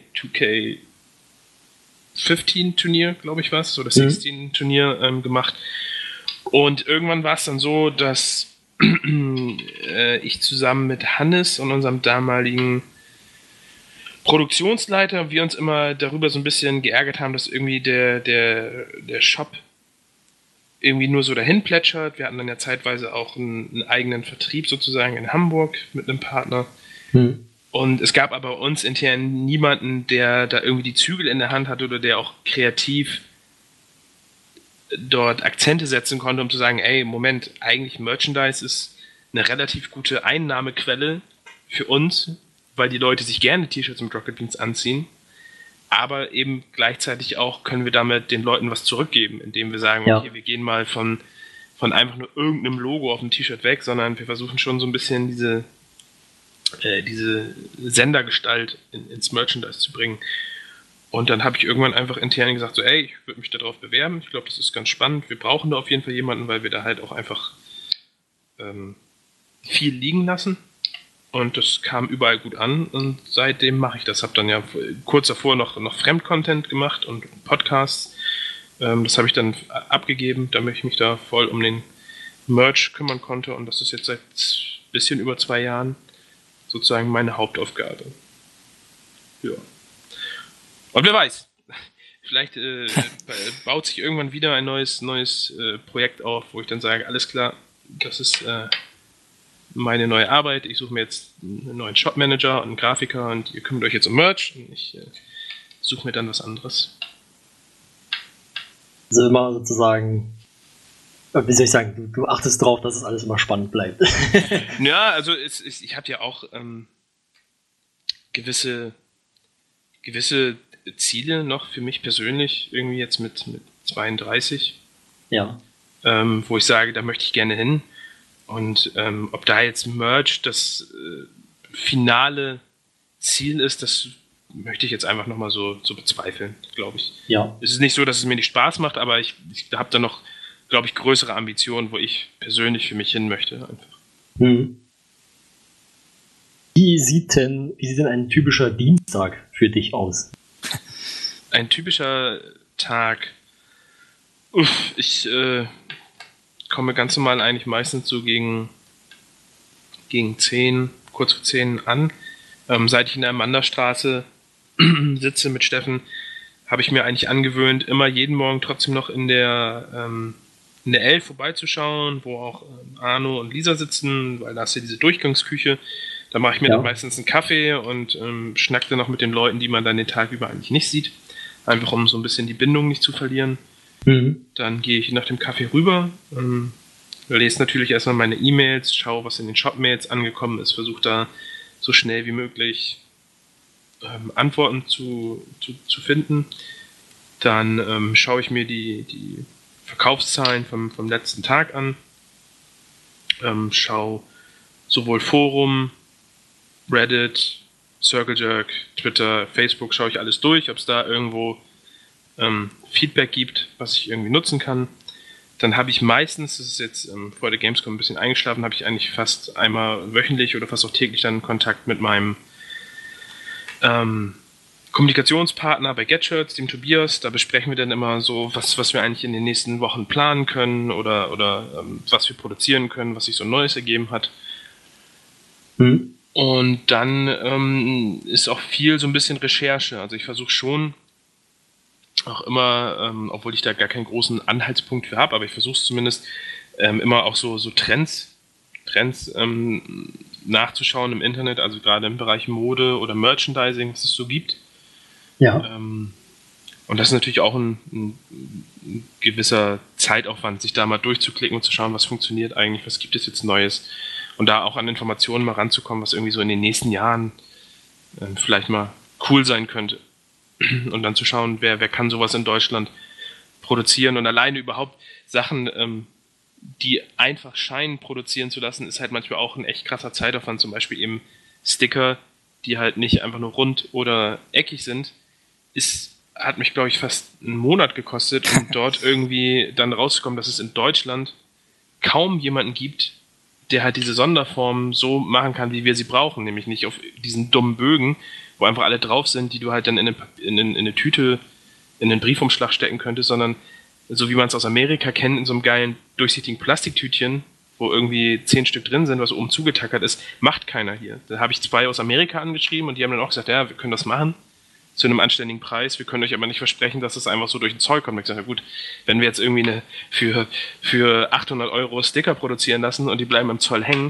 2K15 Turnier, glaube ich was, oder 16 Turnier gemacht. Und irgendwann war es dann so, dass ich zusammen mit Hannes und unserem damaligen Produktionsleiter, wir uns immer darüber so ein bisschen geärgert haben, dass irgendwie der Shop irgendwie nur so dahin plätschert. Wir hatten dann ja zeitweise auch einen eigenen Vertrieb sozusagen in Hamburg mit einem Partner. Und es gab aber uns intern niemanden, der da irgendwie die Zügel in der Hand hatte oder der auch kreativ dort Akzente setzen konnte, um zu sagen, ey, Moment, eigentlich Merchandise ist eine relativ gute Einnahmequelle für uns, weil die Leute sich gerne T-Shirts mit Rocket Beans anziehen, aber eben gleichzeitig auch können wir damit den Leuten was zurückgeben, indem wir sagen, okay, wir gehen mal von einfach nur irgendeinem Logo auf dem T-Shirt weg, sondern wir versuchen schon so ein bisschen diese Sendergestalt ins Merchandise zu bringen. Und dann habe ich irgendwann einfach intern gesagt, so, ey, ich würde mich darauf bewerben. Ich glaube, das ist ganz spannend. Wir brauchen da auf jeden Fall jemanden, weil wir da halt auch einfach viel liegen lassen. Und das kam überall gut an. Und seitdem mache ich das. Habe dann ja kurz davor noch Fremdcontent gemacht und Podcasts. Das habe ich dann abgegeben, damit ich mich da voll um den Merch kümmern konnte. Und das ist jetzt seit ein bisschen über 2 Jahren sozusagen meine Hauptaufgabe. Ja. Und wer weiß, vielleicht baut sich irgendwann wieder ein neues Projekt auf, wo ich dann sage, alles klar, das ist meine neue Arbeit. Ich suche mir jetzt einen neuen Shopmanager und einen Grafiker und ihr kümmert euch jetzt um Merch und ich suche mir dann was anderes. Also immer sozusagen, wie soll ich sagen, du achtest drauf, dass es alles immer spannend bleibt. Ja, also ich habe ja auch gewisse Ziele noch für mich persönlich, irgendwie jetzt mit 32. Ja. Wo ich sage, da möchte ich gerne hin. Und ob da jetzt Merch das finale Ziel ist, das möchte ich jetzt einfach nochmal so bezweifeln, glaube ich. Ja. Es ist nicht so, dass es mir nicht Spaß macht, aber ich habe da noch, glaube ich, größere Ambitionen, wo ich persönlich für mich hin möchte. Einfach. Wie sieht denn ein typischer Dienstag für dich aus? Ein typischer Tag. Ich komme ganz normal eigentlich meistens so gegen 10, kurz vor 10 an. Seit ich in der Amandastraße sitze mit Steffen, habe ich mir eigentlich angewöhnt, immer jeden Morgen trotzdem noch in der 11 vorbeizuschauen, wo auch Arno und Lisa sitzen, weil da ist ja diese Durchgangsküche. Da mache ich mir dann meistens einen Kaffee und schnack dann noch mit den Leuten, die man dann den Tag über eigentlich nicht sieht. Einfach um so ein bisschen die Bindung nicht zu verlieren. Dann gehe ich nach dem Kaffee rüber, lese natürlich erstmal meine E-Mails, schaue, was in den Shop-Mails angekommen ist, versuche da so schnell wie möglich Antworten zu finden. Dann schaue ich mir die Verkaufszahlen vom letzten Tag an, schaue sowohl Forum, Reddit, Circle Jerk, Twitter, Facebook schaue ich alles durch, ob es da irgendwo Feedback gibt, was ich irgendwie nutzen kann. Dann habe ich meistens, das ist jetzt vor der Gamescom ein bisschen eingeschlafen, habe ich eigentlich fast einmal wöchentlich oder fast auch täglich dann Kontakt mit meinem Kommunikationspartner bei GetShirts, dem Tobias. Da besprechen wir dann immer so, was wir eigentlich in den nächsten Wochen planen können oder was wir produzieren können, was sich so Neues ergeben hat. Und dann ist auch viel so ein bisschen Recherche. Also ich versuche schon auch immer, obwohl ich da gar keinen großen Anhaltspunkt für habe, aber ich versuche es zumindest immer auch so Trends nachzuschauen im Internet, also gerade im Bereich Mode oder Merchandising, was es so gibt. Ja. Und das ist natürlich auch ein gewisser Zeitaufwand, sich da mal durchzuklicken und zu schauen, was funktioniert eigentlich, was gibt es jetzt Neues. Und da auch an Informationen mal ranzukommen, was irgendwie so in den nächsten Jahren vielleicht mal cool sein könnte. Und dann zu schauen, wer kann sowas in Deutschland produzieren und alleine überhaupt Sachen, die einfach scheinen produzieren zu lassen, ist halt manchmal auch ein echt krasser Zeitaufwand. Zum Beispiel eben Sticker, die halt nicht einfach nur rund oder eckig sind, hat mich, glaube ich, fast einen Monat gekostet, um dort irgendwie dann rauszukommen, dass es in Deutschland kaum jemanden gibt, der halt diese Sonderformen so machen kann, wie wir sie brauchen, nämlich nicht auf diesen dummen Bögen, wo einfach alle drauf sind, die du halt dann in eine Tüte, in einen Briefumschlag stecken könntest, sondern so wie man es aus Amerika kennt, in so einem geilen, durchsichtigen Plastiktütchen, wo irgendwie 10 Stück drin sind, was oben zugetackert ist, macht keiner hier. Da habe ich 2 aus Amerika angeschrieben und die haben dann auch gesagt, ja, wir können das machen, zu einem anständigen Preis, wir können euch aber nicht versprechen, dass es einfach so durch den Zoll kommt. Ich gesagt, na gut, wenn wir jetzt irgendwie für 800 € Sticker produzieren lassen und die bleiben im Zoll hängen,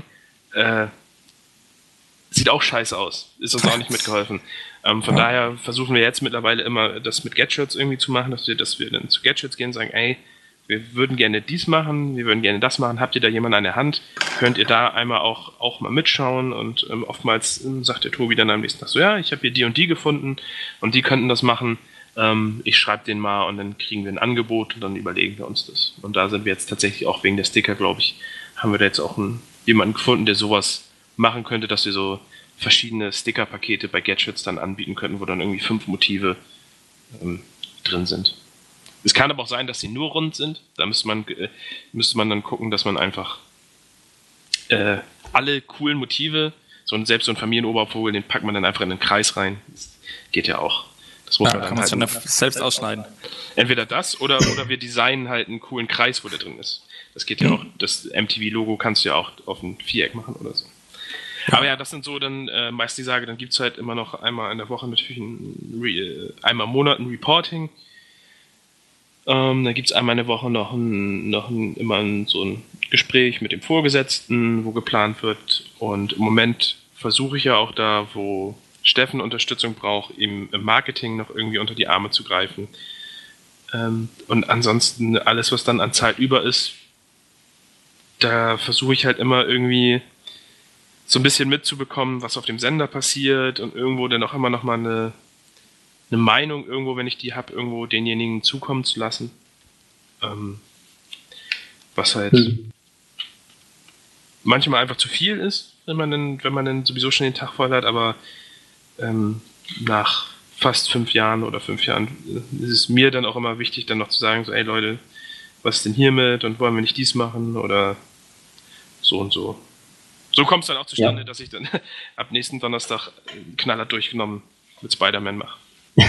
sieht auch scheiße aus. Ist uns auch nicht mitgeholfen. Von daher versuchen wir jetzt mittlerweile immer, das mit GetShirts irgendwie zu machen, dass wir dann zu GetShirts gehen und sagen, ey, wir würden gerne dies machen, wir würden gerne das machen, habt ihr da jemanden an der Hand? Könnt ihr da einmal auch mal mitschauen? Und oftmals sagt der Tobi dann am nächsten Tag so, ja, ich habe hier die und die gefunden und die könnten das machen. Ich schreibe den mal und dann kriegen wir ein Angebot und dann überlegen wir uns das. Und da sind wir jetzt tatsächlich auch wegen der Sticker, glaube ich, haben wir da jetzt auch jemanden gefunden, der sowas machen könnte, dass wir so verschiedene Sticker-Pakete bei GetShirts dann anbieten könnten, wo dann irgendwie 5 Motive drin sind. Es kann aber auch sein, dass sie nur rund sind. Da müsste man dann gucken, dass man einfach alle coolen Motive, selbst so ein Familienobervogel, den packt man dann einfach in den Kreis rein. Das geht ja auch. Das muss man dann kann man halt schon selbst ausschneiden. Entweder das oder wir designen halt einen coolen Kreis, wo der drin ist. Das geht ja auch. Das MTV-Logo kannst du ja auch auf ein Viereck machen oder so. Aber ja, das sind so dann meist die Sage, dann gibt es halt immer noch einmal in der Woche natürlich einmal im Monat ein Reporting. Dann gibt es einmal in der Woche immer so ein Gespräch mit dem Vorgesetzten, wo geplant wird. Und im Moment versuche ich ja auch da, wo Steffen Unterstützung braucht, ihm im Marketing noch irgendwie unter die Arme zu greifen. Und ansonsten alles, was dann an Zeit über ist, da versuche ich halt immer irgendwie so ein bisschen mitzubekommen, was auf dem Sender passiert und irgendwo dann auch immer noch mal eine Meinung irgendwo, wenn ich die habe, irgendwo denjenigen zukommen zu lassen. Was halt manchmal einfach zu viel ist, wenn man dann sowieso schon den Tag voll hat, aber nach fast 5 Jahren oder 5 Jahren ist es mir dann auch immer wichtig, dann noch zu sagen, so, ey Leute, was ist denn hiermit und wollen wir nicht dies machen oder so und so. So kommt es dann auch zustande, dass ich dann ab nächsten Donnerstag knallhart durchgenommen mit Spider-Man mache.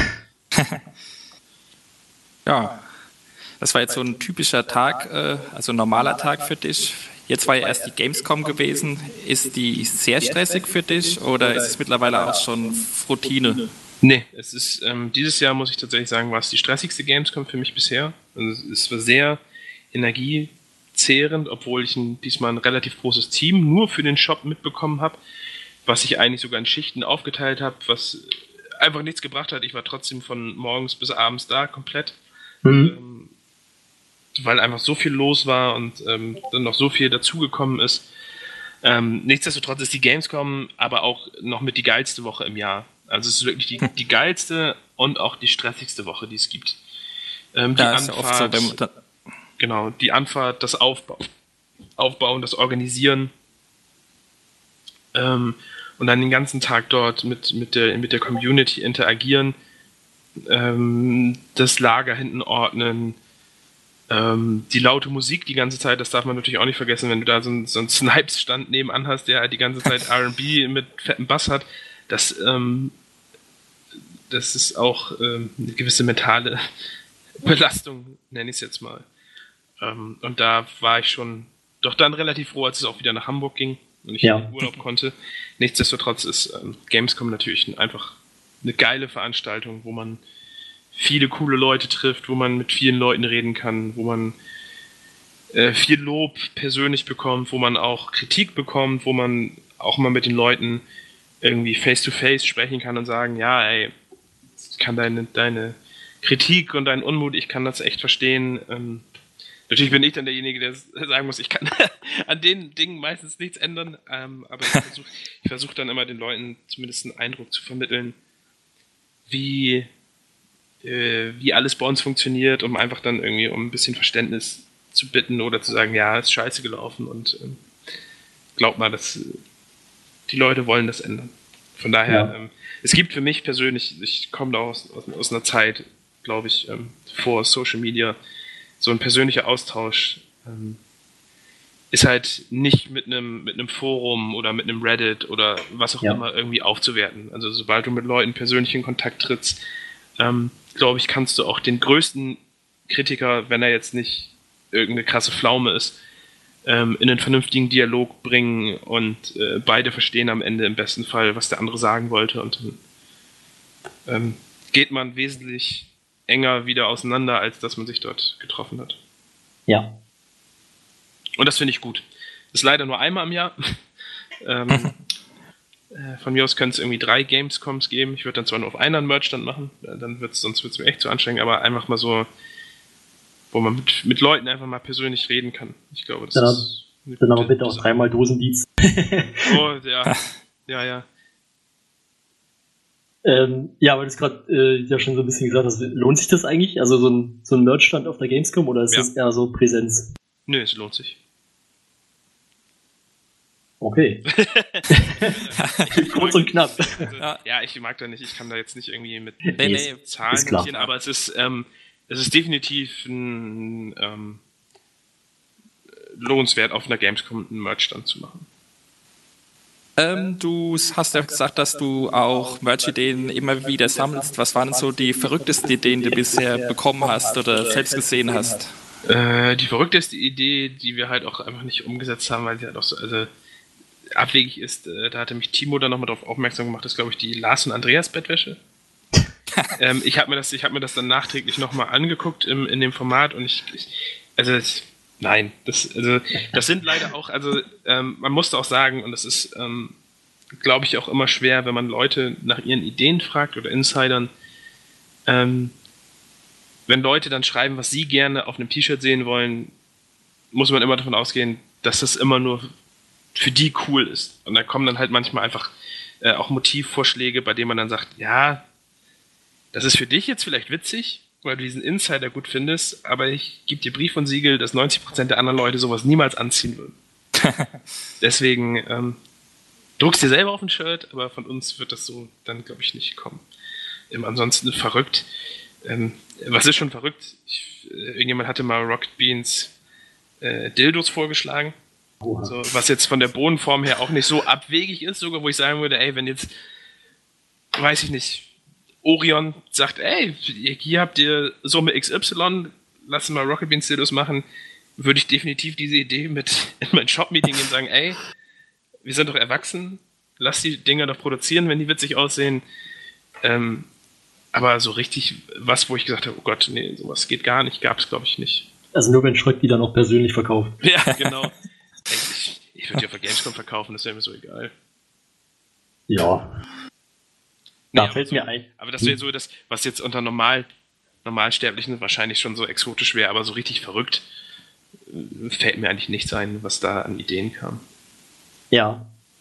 Ja, das war jetzt so ein typischer Tag, also ein normaler Tag für dich. Jetzt war ja erst die Gamescom gewesen. Ist die sehr stressig für dich oder ist es mittlerweile auch schon Routine? Nee, es ist dieses Jahr, muss ich tatsächlich sagen, war es die stressigste Gamescom für mich bisher. Also es war sehr energiezehrend, obwohl ich diesmal ein relativ großes Team nur für den Shop mitbekommen habe, was ich eigentlich sogar in Schichten aufgeteilt habe, was einfach nichts gebracht hat. Ich war trotzdem von morgens bis abends da, komplett. Weil einfach so viel los war und dann noch so viel dazugekommen ist. Nichtsdestotrotz ist die Gamescom aber auch noch mit die geilste Woche im Jahr. Also es ist wirklich die geilste und auch die stressigste Woche, die es gibt. Die Anfahrt, ist ja oft so, genau, die Anfahrt, das Aufbauen, das Organisieren. und dann den ganzen Tag dort mit der Community interagieren, das Lager hinten ordnen, die laute Musik die ganze Zeit, das darf man natürlich auch nicht vergessen, wenn du da so einen Snipes-Stand nebenan hast, der halt die ganze Zeit R&B mit fettem Bass hat, das ist auch eine gewisse mentale Belastung, nenne ich es jetzt mal. Und da war ich schon doch dann relativ froh, als es auch wieder nach Hamburg ging und ich in den Urlaub konnte. Nichtsdestotrotz ist Gamescom natürlich einfach eine geile Veranstaltung, wo man viele coole Leute trifft, wo man mit vielen Leuten reden kann, wo man viel Lob persönlich bekommt, wo man auch Kritik bekommt, wo man auch mal mit den Leuten irgendwie face-to-face sprechen kann und sagen, ja, ey, ich kann deine Kritik und deinen Unmut, ich kann das echt verstehen. Natürlich bin ich dann derjenige, der sagen muss, ich kann an den Dingen meistens nichts ändern, aber ich versuche dann immer den Leuten zumindest einen Eindruck zu vermitteln, wie alles bei uns funktioniert, um einfach dann irgendwie um ein bisschen Verständnis zu bitten oder zu sagen, ja, ist scheiße gelaufen und glaubt mal, dass die Leute wollen das ändern. Von daher, es gibt für mich persönlich, ich komme da aus einer Zeit, glaube ich, vor Social Media, so ein persönlicher Austausch ist halt nicht mit einem Forum oder mit einem Reddit oder was auch immer irgendwie aufzuwerten. Also sobald du mit Leuten persönlich in Kontakt trittst, glaube ich, kannst du auch den größten Kritiker, wenn er jetzt nicht irgendeine krasse Pflaume ist, in einen vernünftigen Dialog bringen und beide verstehen am Ende im besten Fall, was der andere sagen wollte und dann geht man wesentlich enger wieder auseinander, als dass man sich dort getroffen hat. Ja. Und das finde ich gut. Das ist leider nur einmal im Jahr. Von mir aus können es irgendwie 3 Gamescoms geben. Ich würde dann zwar nur auf einer einen Merch-Stand machen, sonst wird es mir echt zu anstrengend, aber einfach mal so, wo man mit Leuten einfach mal persönlich reden kann. Ich glaube, das ist dann aber bitte auch 3-mal Dosendienst. Oh, ja. Ja. Ja, weil du es gerade ja schon so ein bisschen gesagt hast, lohnt sich das eigentlich? Also so ein Merch-Stand auf der Gamescom oder ist das eher so Präsenz? Nö, es lohnt sich. Okay. Kurz und knapp. Ja, ich mag da nicht, ich kann da jetzt nicht irgendwie mit Zahlen hantieren, aber es ist definitiv ein lohnenswert, auf einer Gamescom einen Merch-Stand zu machen. Du hast ja gesagt, dass du auch Merch-Ideen immer wieder sammelst. Was waren so die verrücktesten Ideen, die du bisher bekommen hast oder selbst gesehen hast? Die verrückteste Idee, die wir halt auch einfach nicht umgesetzt haben, weil sie halt auch so abwegig ist, da hatte mich Timo dann nochmal darauf aufmerksam gemacht, ist glaube ich die Lars und Andreas Bettwäsche. Ich habe mir das dann nachträglich nochmal angeguckt in dem Format und das sind leider auch, man musste auch sagen, und das ist, glaube ich, auch immer schwer, wenn man Leute nach ihren Ideen fragt oder Insidern, wenn Leute dann schreiben, was sie gerne auf einem T-Shirt sehen wollen, muss man immer davon ausgehen, dass das immer nur für die cool ist. Und da kommen dann halt manchmal einfach auch Motivvorschläge, bei denen man dann sagt, ja, das ist für dich jetzt vielleicht witzig, weil du diesen Insider gut findest, aber ich gebe dir Brief und Siegel, dass 90% der anderen Leute sowas niemals anziehen würden. Deswegen druckst dir selber auf ein Shirt, aber von uns wird das so dann, glaube ich, nicht kommen. Ansonsten verrückt. Was ist schon verrückt? Irgendjemand hatte mal Rocket Beans Dildos vorgeschlagen. So, was jetzt von der Bodenform her auch nicht so abwegig ist, sogar wo ich sagen würde, ey, wenn jetzt, weiß ich nicht, Orion sagt, ey, hier habt ihr Summe XY, lass mal Rocket Beans Dildos machen, würde ich definitiv diese Idee mit in mein Shop-Meeting gehen und sagen, ey, wir sind doch erwachsen, lass die Dinger doch produzieren, wenn die witzig aussehen. Aber so richtig was, wo ich gesagt habe, oh Gott, nee, sowas geht gar nicht, gab es glaube ich nicht. Also nur wenn Schröck die dann auch persönlich verkauft. Ja, genau. Ich würde die auf der Gamescom verkaufen, das wäre mir so egal. Ja. Da fällt mir ein. Aber das wäre so das, was jetzt unter Normalsterblichen wahrscheinlich schon so exotisch wäre, aber so richtig verrückt fällt mir eigentlich nichts ein, was da an Ideen kam. Ja.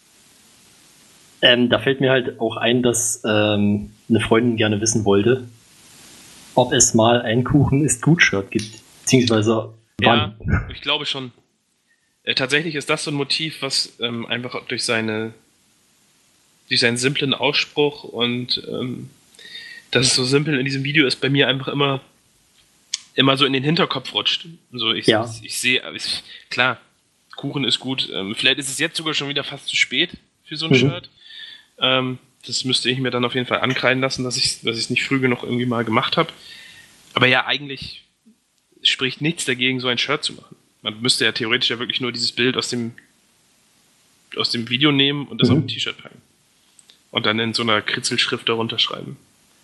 Da fällt mir halt auch ein, dass eine Freundin gerne wissen wollte, ob es mal ein Kuchen ist Gut-Shirt gibt. Beziehungsweise wann. Ja, ich glaube schon. Tatsächlich ist das so ein Motiv, was einfach durch seine durch seinen simplen Ausspruch und dass es so simpel in diesem Video ist, bei mir einfach immer so in den Hinterkopf rutscht. So, ich sehe, klar, Kuchen ist gut. Vielleicht ist es jetzt sogar schon wieder fast zu spät für so ein Shirt. Das müsste ich mir dann auf jeden Fall ankreiden lassen, dass ich es nicht früh genug irgendwie mal gemacht habe. Aber ja, eigentlich spricht nichts dagegen, so ein Shirt zu machen. Man müsste ja theoretisch ja wirklich nur dieses Bild aus dem Video nehmen und das auf ein T-Shirt packen. Und dann in so einer Kritzelschrift darunter schreiben.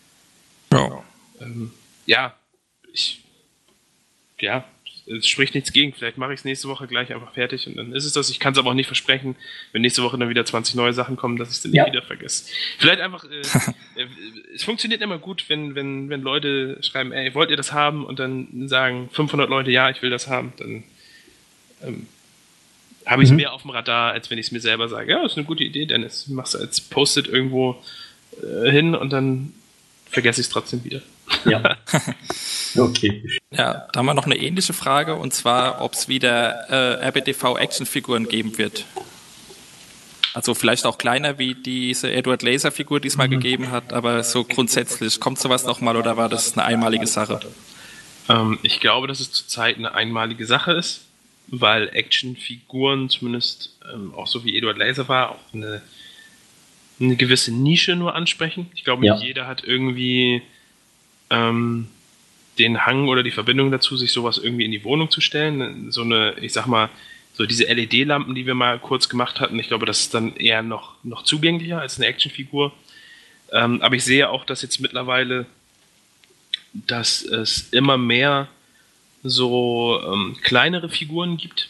Es spricht nichts gegen. Vielleicht mache ich es nächste Woche gleich einfach fertig und dann ist es das. Ich kann es aber auch nicht versprechen, wenn nächste Woche dann wieder 20 neue Sachen kommen, dass ich es dann nicht wieder vergesse. Vielleicht einfach, es funktioniert immer gut, wenn Leute schreiben, ey, wollt ihr das haben? Und dann sagen 500 Leute, ja, ich will das haben. Dann habe ich es mehr auf dem Radar, als wenn ich es mir selber sage, ja, das ist eine gute Idee, Dennis. Machst du als Post-it irgendwo hin und dann vergesse ich es trotzdem wieder. Ja. Okay. Ja, da haben wir noch eine ähnliche Frage, und zwar, ob es wieder RBTV-Actionfiguren geben wird. Also vielleicht auch kleiner wie diese Edward Laser-Figur, die es mal gegeben hat, aber so grundsätzlich, kommt sowas nochmal oder war das eine einmalige Sache? Ich glaube, dass es zurzeit eine einmalige Sache ist, weil Actionfiguren zumindest auch so wie Edward Laser war, auch eine gewisse Nische nur ansprechen. Ich glaube, nicht jeder hat irgendwie den Hang oder die Verbindung dazu, sich sowas irgendwie in die Wohnung zu stellen. So eine, ich sag mal, so diese LED-Lampen, die wir mal kurz gemacht hatten, ich glaube, das ist dann eher noch zugänglicher als eine Actionfigur. Aber ich sehe auch, dass jetzt mittlerweile, dass es immer mehr so kleinere Figuren gibt,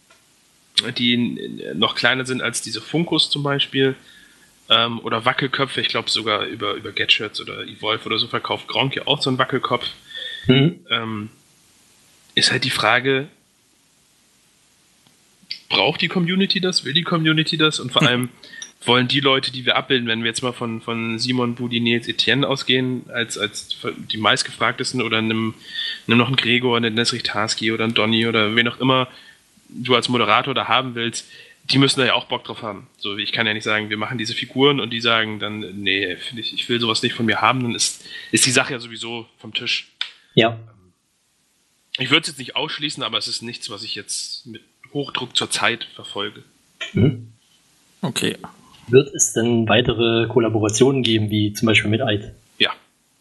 die noch kleiner sind als diese Funkos zum Beispiel. Oder Wackelköpfe, ich glaube sogar über Gadgets oder Evolve oder so verkauft Gronk ja auch so einen Wackelkopf. Ist halt die Frage, braucht die Community das? Will die Community das? Und vor allem wollen die Leute, die wir abbilden, wenn wir jetzt mal von Simon, Budi, Nils, Etienne ausgehen, als die meistgefragtesten, oder nimm noch einen Gregor, einen Nesrich Tarski oder einen Donny oder wen auch immer du als Moderator da haben willst, die müssen da ja auch Bock drauf haben. So, ich kann ja nicht sagen, wir machen diese Figuren und die sagen dann, nee, ich will sowas nicht von mir haben, dann ist die Sache ja sowieso vom Tisch. Ja. Ich würde es jetzt nicht ausschließen, aber es ist nichts, was ich jetzt mit Hochdruck zur Zeit verfolge. Okay. Wird es denn weitere Kollaborationen geben, wie zum Beispiel mit Eid? Ja.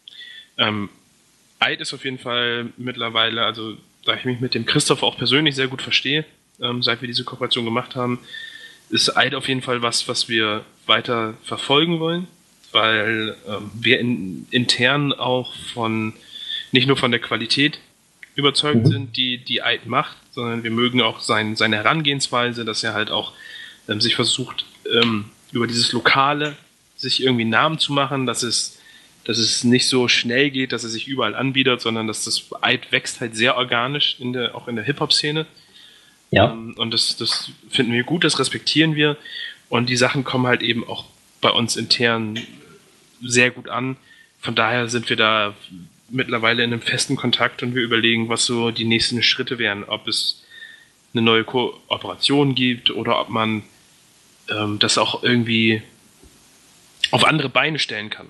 Eid ist auf jeden Fall mittlerweile, also da ich mich mit dem Christoph auch persönlich sehr gut verstehe, seit wir diese Kooperation gemacht haben, ist Eid auf jeden Fall was wir weiter verfolgen wollen, weil wir intern auch nicht nur von der Qualität überzeugt sind, die Eid macht, sondern wir mögen auch seine Herangehensweise, dass er halt auch sich versucht, über dieses Lokale sich irgendwie Namen zu machen, dass es nicht so schnell geht, dass er sich überall anbietet, sondern dass das Eid wächst halt sehr organisch auch in der Hip-Hop-Szene. Ja. Und das finden wir gut, das respektieren wir. Und die Sachen kommen halt eben auch bei uns intern sehr gut an. Von daher sind wir da mittlerweile in einem festen Kontakt und wir überlegen, was so die nächsten Schritte wären. Ob es eine neue Kooperation gibt oder ob man das auch irgendwie auf andere Beine stellen kann.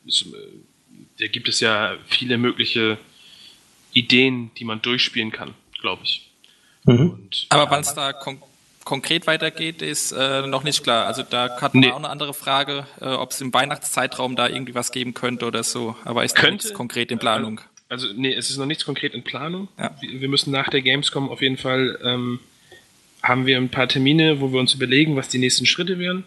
Da gibt es ja viele mögliche Ideen, die man durchspielen kann, glaube ich. Aber wann es da konkret weitergeht, ist noch nicht klar. Also da hatten wir auch eine andere Frage, ob es im Weihnachtszeitraum da irgendwie was geben könnte oder so. Aber ist da nichts konkret in Planung? Also nee, es ist noch nichts konkret in Planung. Ja. Wir müssen nach der Gamescom auf jeden Fall, haben wir ein paar Termine, wo wir uns überlegen, was die nächsten Schritte wären.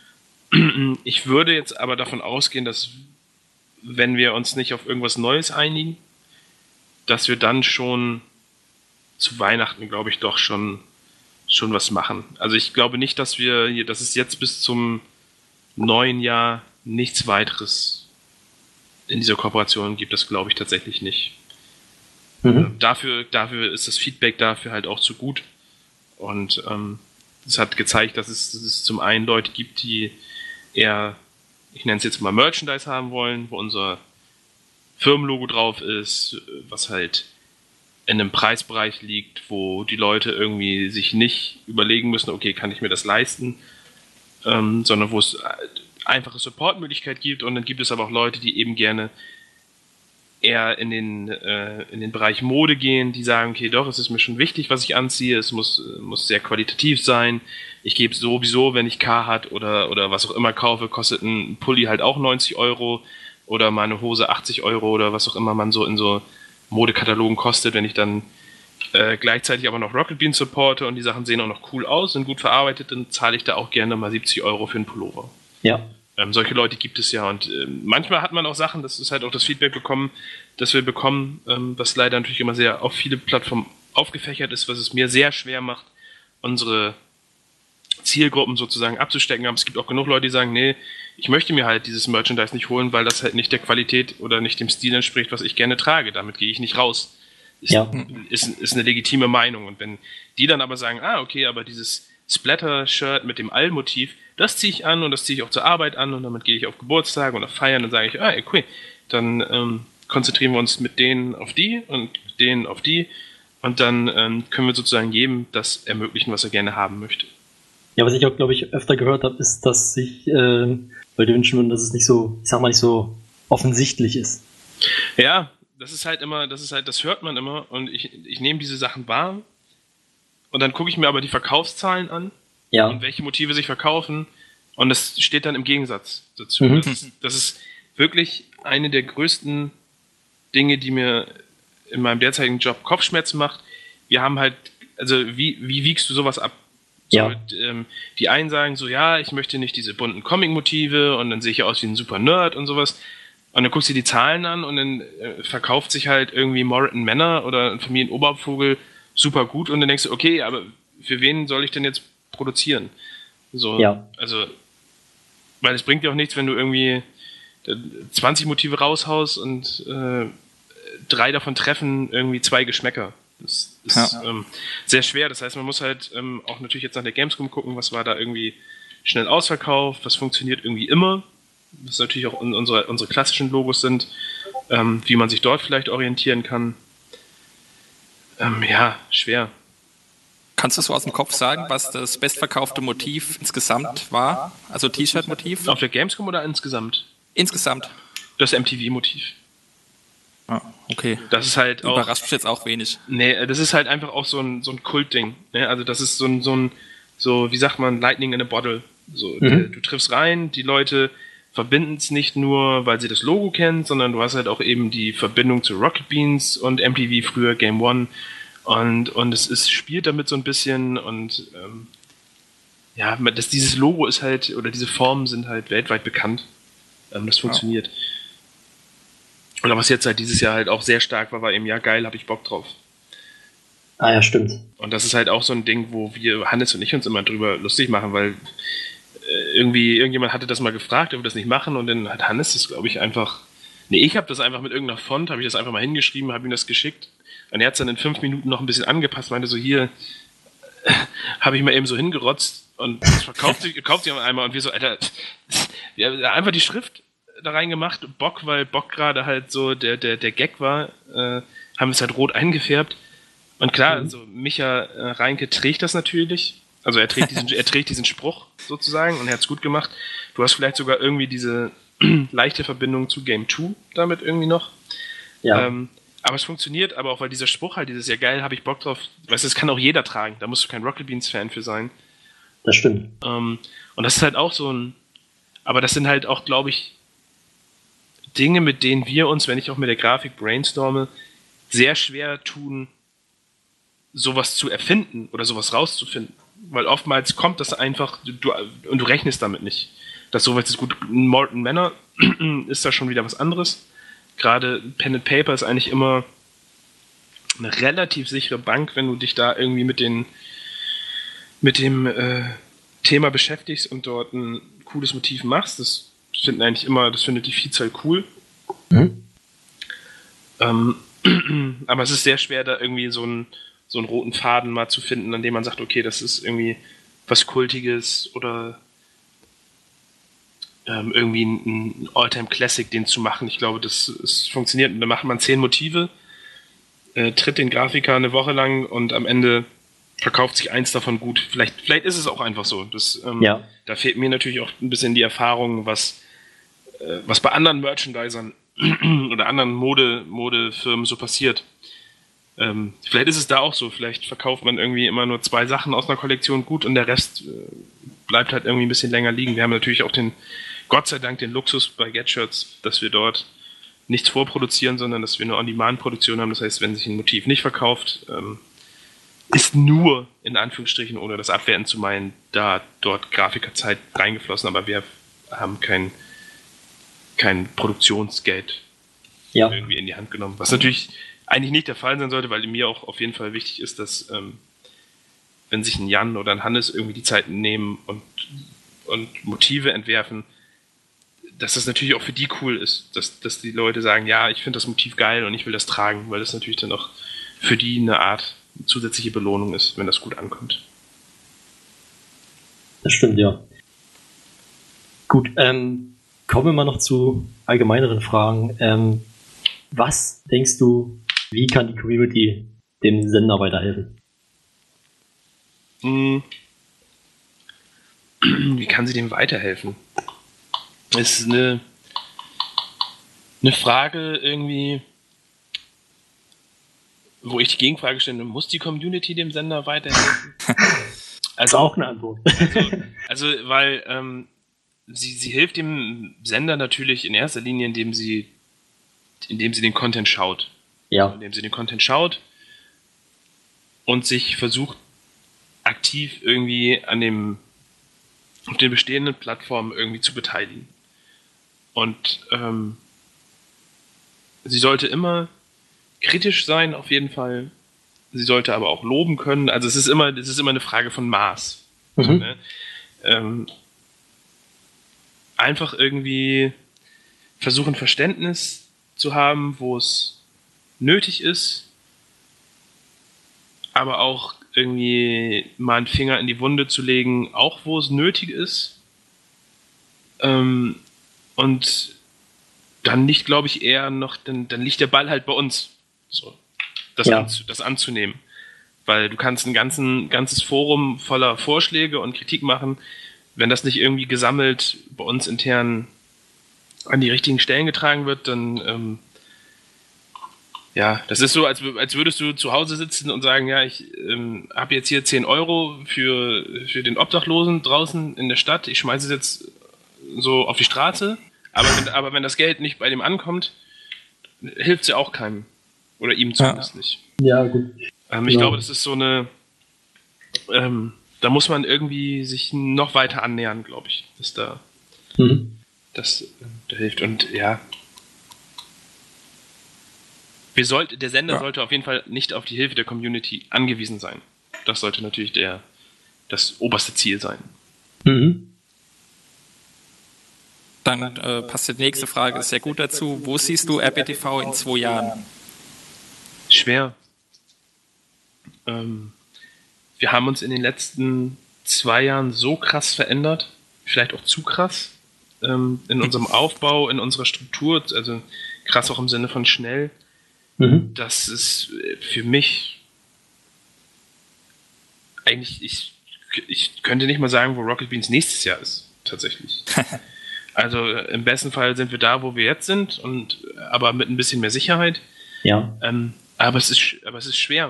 Ich würde jetzt aber davon ausgehen, dass wenn wir uns nicht auf irgendwas Neues einigen, dass wir dann schon zu Weihnachten, glaube ich, doch schon was machen. Also ich glaube nicht, dass es jetzt bis zum neuen Jahr nichts weiteres in dieser Kooperation gibt. Das glaube ich tatsächlich nicht. Dafür ist das Feedback dafür halt auch zu gut. Und es hat gezeigt, dass es zum einen Leute gibt, die eher, ich nenne es jetzt mal Merchandise haben wollen, wo unser Firmenlogo drauf ist, was halt in einem Preisbereich liegt, wo die Leute irgendwie sich nicht überlegen müssen, okay, kann ich mir das leisten, sondern wo es einfache Support-Möglichkeit gibt, und dann gibt es aber auch Leute, die eben gerne eher in den Bereich Mode gehen, die sagen, okay, doch, es ist mir schon wichtig, was ich anziehe, es muss sehr qualitativ sein, ich gebe sowieso, wenn ich Carhartt oder was auch immer kaufe, kostet ein Pulli halt auch 90 Euro oder mal eine Hose 80 Euro oder was auch immer man so in so Modekatalogen kostet, wenn ich dann gleichzeitig aber noch Rocket Beans supporte und die Sachen sehen auch noch cool aus, sind gut verarbeitet, dann zahle ich da auch gerne mal 70 Euro für einen Pullover. Ja. Solche Leute gibt es ja, und manchmal hat man auch Sachen, das ist halt auch das Feedback das wir bekommen, was leider natürlich immer sehr auf viele Plattformen aufgefächert ist, was es mir sehr schwer macht, unsere Zielgruppen sozusagen abzustecken. Aber es gibt auch genug Leute, die sagen, nee, ich möchte mir halt dieses Merchandise nicht holen, weil das halt nicht der Qualität oder nicht dem Stil entspricht, was ich gerne trage. Damit gehe ich nicht raus. Ist eine legitime Meinung. Und wenn die dann aber sagen, okay, aber dieses Splatter-Shirt mit dem All-Motiv, das ziehe ich an und das ziehe ich auch zur Arbeit an und damit gehe ich auf Geburtstage oder Feiern und sage ich, cool, dann konzentrieren wir uns mit denen auf die und denen auf die und dann können wir sozusagen jedem das ermöglichen, was er gerne haben möchte. Ja, was ich auch, glaube ich, öfter gehört habe, ist, dass sich Leute wünschen würden, dass es nicht so, ich sag mal, nicht so offensichtlich ist. Ja, das hört man immer, und ich nehme diese Sachen wahr und dann gucke ich mir aber die Verkaufszahlen an, ja, und welche Motive sich verkaufen, und das steht dann im Gegensatz dazu. Mhm. Das ist wirklich eine der größten Dinge, die mir in meinem derzeitigen Job Kopfschmerzen macht. Wir haben halt, also wie wiegst du sowas ab? So, ja. Die einen sagen so, ja, ich möchte nicht diese bunten Comic-Motive und dann sehe ich aus wie ein super Nerd und sowas. Und dann guckst du die Zahlen an und dann verkauft sich halt irgendwie Moreton Manor oder ein Familienobervogel super gut und dann denkst du, okay, aber für wen soll ich denn jetzt produzieren? So, ja. Also, weil es bringt dir auch nichts, wenn du irgendwie 20 Motive raushaust und 3 davon treffen irgendwie 2 Geschmäcker. Das ist sehr schwer. Das heißt, man muss halt auch natürlich jetzt nach der Gamescom gucken, was war da irgendwie schnell ausverkauft, was funktioniert irgendwie immer, was natürlich auch unsere klassischen Logos sind, wie man sich dort vielleicht orientieren kann. Ja, schwer. Kannst du so aus dem Kopf sagen, was das bestverkaufte Motiv insgesamt war? Also T-Shirt-Motiv? Auf der Gamescom oder insgesamt? Insgesamt. Das MTV-Motiv. Ah, okay. Das ist halt auch. Überrascht mich jetzt auch wenig. Nee, das ist halt einfach auch so ein Kultding. Ne? Also das ist so, wie sagt man, Lightning in a Bottle. So, du triffst rein, die Leute verbinden es nicht nur, weil sie das Logo kennen, sondern du hast halt auch eben die Verbindung zu Rocket Beans und MTV, früher Game One. Und es spielt damit so ein bisschen und dieses Logo ist halt, oder diese Formen sind halt weltweit bekannt. Das funktioniert. Und was jetzt halt dieses Jahr halt auch sehr stark war eben, ja geil, habe ich Bock drauf. Ah ja, stimmt. Und das ist halt auch so ein Ding, wo wir, Hannes und ich, uns immer drüber lustig machen, weil irgendjemand hatte das mal gefragt, ob wir das nicht machen, und dann hat Hannes das, glaube ich, einfach, ich habe das einfach mit irgendeiner Font, habe ich das einfach mal hingeschrieben, habe ihm das geschickt, und er hat es dann in 5 Minuten noch ein bisschen angepasst, meinte so, hier, habe ich mal eben so hingerotzt, und das kauft sich einmal, und wir so, Alter, wir haben einfach die Schrift da reingemacht, weil Bock gerade halt so der Gag war, haben es halt rot eingefärbt. Und klar, so Micha Reinke trägt das natürlich. Also er trägt diesen Spruch sozusagen, und er hat es gut gemacht. Du hast vielleicht sogar irgendwie diese leichte Verbindung zu Game 2 damit irgendwie noch. Ja. Aber es funktioniert, aber auch weil dieser Spruch halt, dieses ja geil, habe ich Bock drauf, weißt du, das kann auch jeder tragen. Da musst du kein Rocket Beans Fan für sein. Das stimmt. Und das ist halt auch aber das sind halt auch, glaube ich, Dinge, mit denen wir uns, wenn ich auch mit der Grafik brainstorme, sehr schwer tun, sowas zu erfinden oder sowas rauszufinden. Weil oftmals kommt das einfach, und du rechnest damit nicht. Dass sowas ist gut. Moreton Manor ist da schon wieder was anderes. Gerade Pen and Paper ist eigentlich immer eine relativ sichere Bank, wenn du dich da irgendwie mit dem Thema beschäftigst und dort ein cooles Motiv machst. Das findet die Vielzahl cool. Aber es ist sehr schwer, da irgendwie so einen roten Faden mal zu finden, an dem man sagt, okay, das ist irgendwie was Kultiges oder irgendwie ein All-Time-Classic, den zu machen. Ich glaube, das funktioniert. Und dann macht man 10 Motive, tritt den Grafiker eine Woche lang, und am Ende verkauft sich eins davon gut. Vielleicht ist es auch einfach so. Da fehlt mir natürlich auch ein bisschen die Erfahrung, was bei anderen Merchandisern oder anderen Modefirmen so passiert. Vielleicht ist es da auch so. Vielleicht verkauft man irgendwie immer nur 2 Sachen aus einer Kollektion gut und der Rest bleibt halt irgendwie ein bisschen länger liegen. Wir haben natürlich auch Gott sei Dank den Luxus bei Get-Shirts, dass wir dort nichts vorproduzieren, sondern dass wir eine On-Demand-Produktion haben. Das heißt, wenn sich ein Motiv nicht verkauft, ist nur, in Anführungsstrichen, ohne das abwerten zu meinen, dort Grafikerzeit reingeflossen, aber wir haben kein Produktionsgeld irgendwie in die Hand genommen. Was natürlich eigentlich nicht der Fall sein sollte, weil mir auch auf jeden Fall wichtig ist, dass wenn sich ein Jan oder ein Hannes irgendwie die Zeit nehmen und Motive entwerfen, dass das natürlich auch für die cool ist, dass die Leute sagen, ja, ich finde das Motiv geil und ich will das tragen, weil das natürlich dann auch für die eine Art zusätzliche Belohnung ist, wenn das gut ankommt. Das stimmt, ja. Gut, kommen wir mal noch zu allgemeineren Fragen. Was denkst du, wie kann die Community dem Sender weiterhelfen? Wie kann sie dem weiterhelfen? Das ist eine Frage irgendwie, wo ich die Gegenfrage stelle, muss die Community dem Sender weiterhelfen? Das ist auch eine Antwort. Also weil sie hilft dem Sender natürlich in erster Linie, indem sie den Content schaut. Ja. Indem sie den Content schaut und sich versucht, aktiv irgendwie auf den bestehenden Plattformen irgendwie zu beteiligen. Und sie sollte immer kritisch sein, auf jeden Fall. Sie sollte aber auch loben können. Also es ist immer eine Frage von Maß. Mhm. So, ne? Einfach irgendwie versuchen, Verständnis zu haben, wo es nötig ist, aber auch irgendwie mal einen Finger in die Wunde zu legen, auch wo es nötig ist. Und dann liegt, glaube ich, eher noch, dann liegt der Ball halt bei uns. So, das anzunehmen. Weil du kannst ein ganzes Forum voller Vorschläge und Kritik machen. Wenn das nicht irgendwie gesammelt bei uns intern an die richtigen Stellen getragen wird, dann das ist so, als würdest du zu Hause sitzen und sagen, ja, ich habe jetzt hier 10 Euro für den Obdachlosen draußen in der Stadt, ich schmeiße es jetzt so auf die Straße, aber wenn das Geld nicht bei dem ankommt, hilft es ja auch keinem. Oder ihm zumindest nicht. Ja, gut. Ich glaube, das ist so eine, da muss man irgendwie sich noch weiter annähern, glaube ich, dass da das hilft. Und ja, der Sender sollte auf jeden Fall nicht auf die Hilfe der Community angewiesen sein. Das sollte natürlich das oberste Ziel sein. Mhm. Dann passt die nächste Frage sehr gut dazu. Wo siehst du RBTV in 2 Jahren? Schwer. Wir haben uns in den letzten 2 Jahren so krass verändert, vielleicht auch zu krass, in unserem Aufbau, in unserer Struktur, also krass auch im Sinne von schnell, dass es für mich eigentlich, ich könnte nicht mal sagen, wo Rocket Beans nächstes Jahr ist, tatsächlich. Also im besten Fall sind wir da, wo wir jetzt sind, aber mit ein bisschen mehr Sicherheit. Ja. Aber es ist schwer.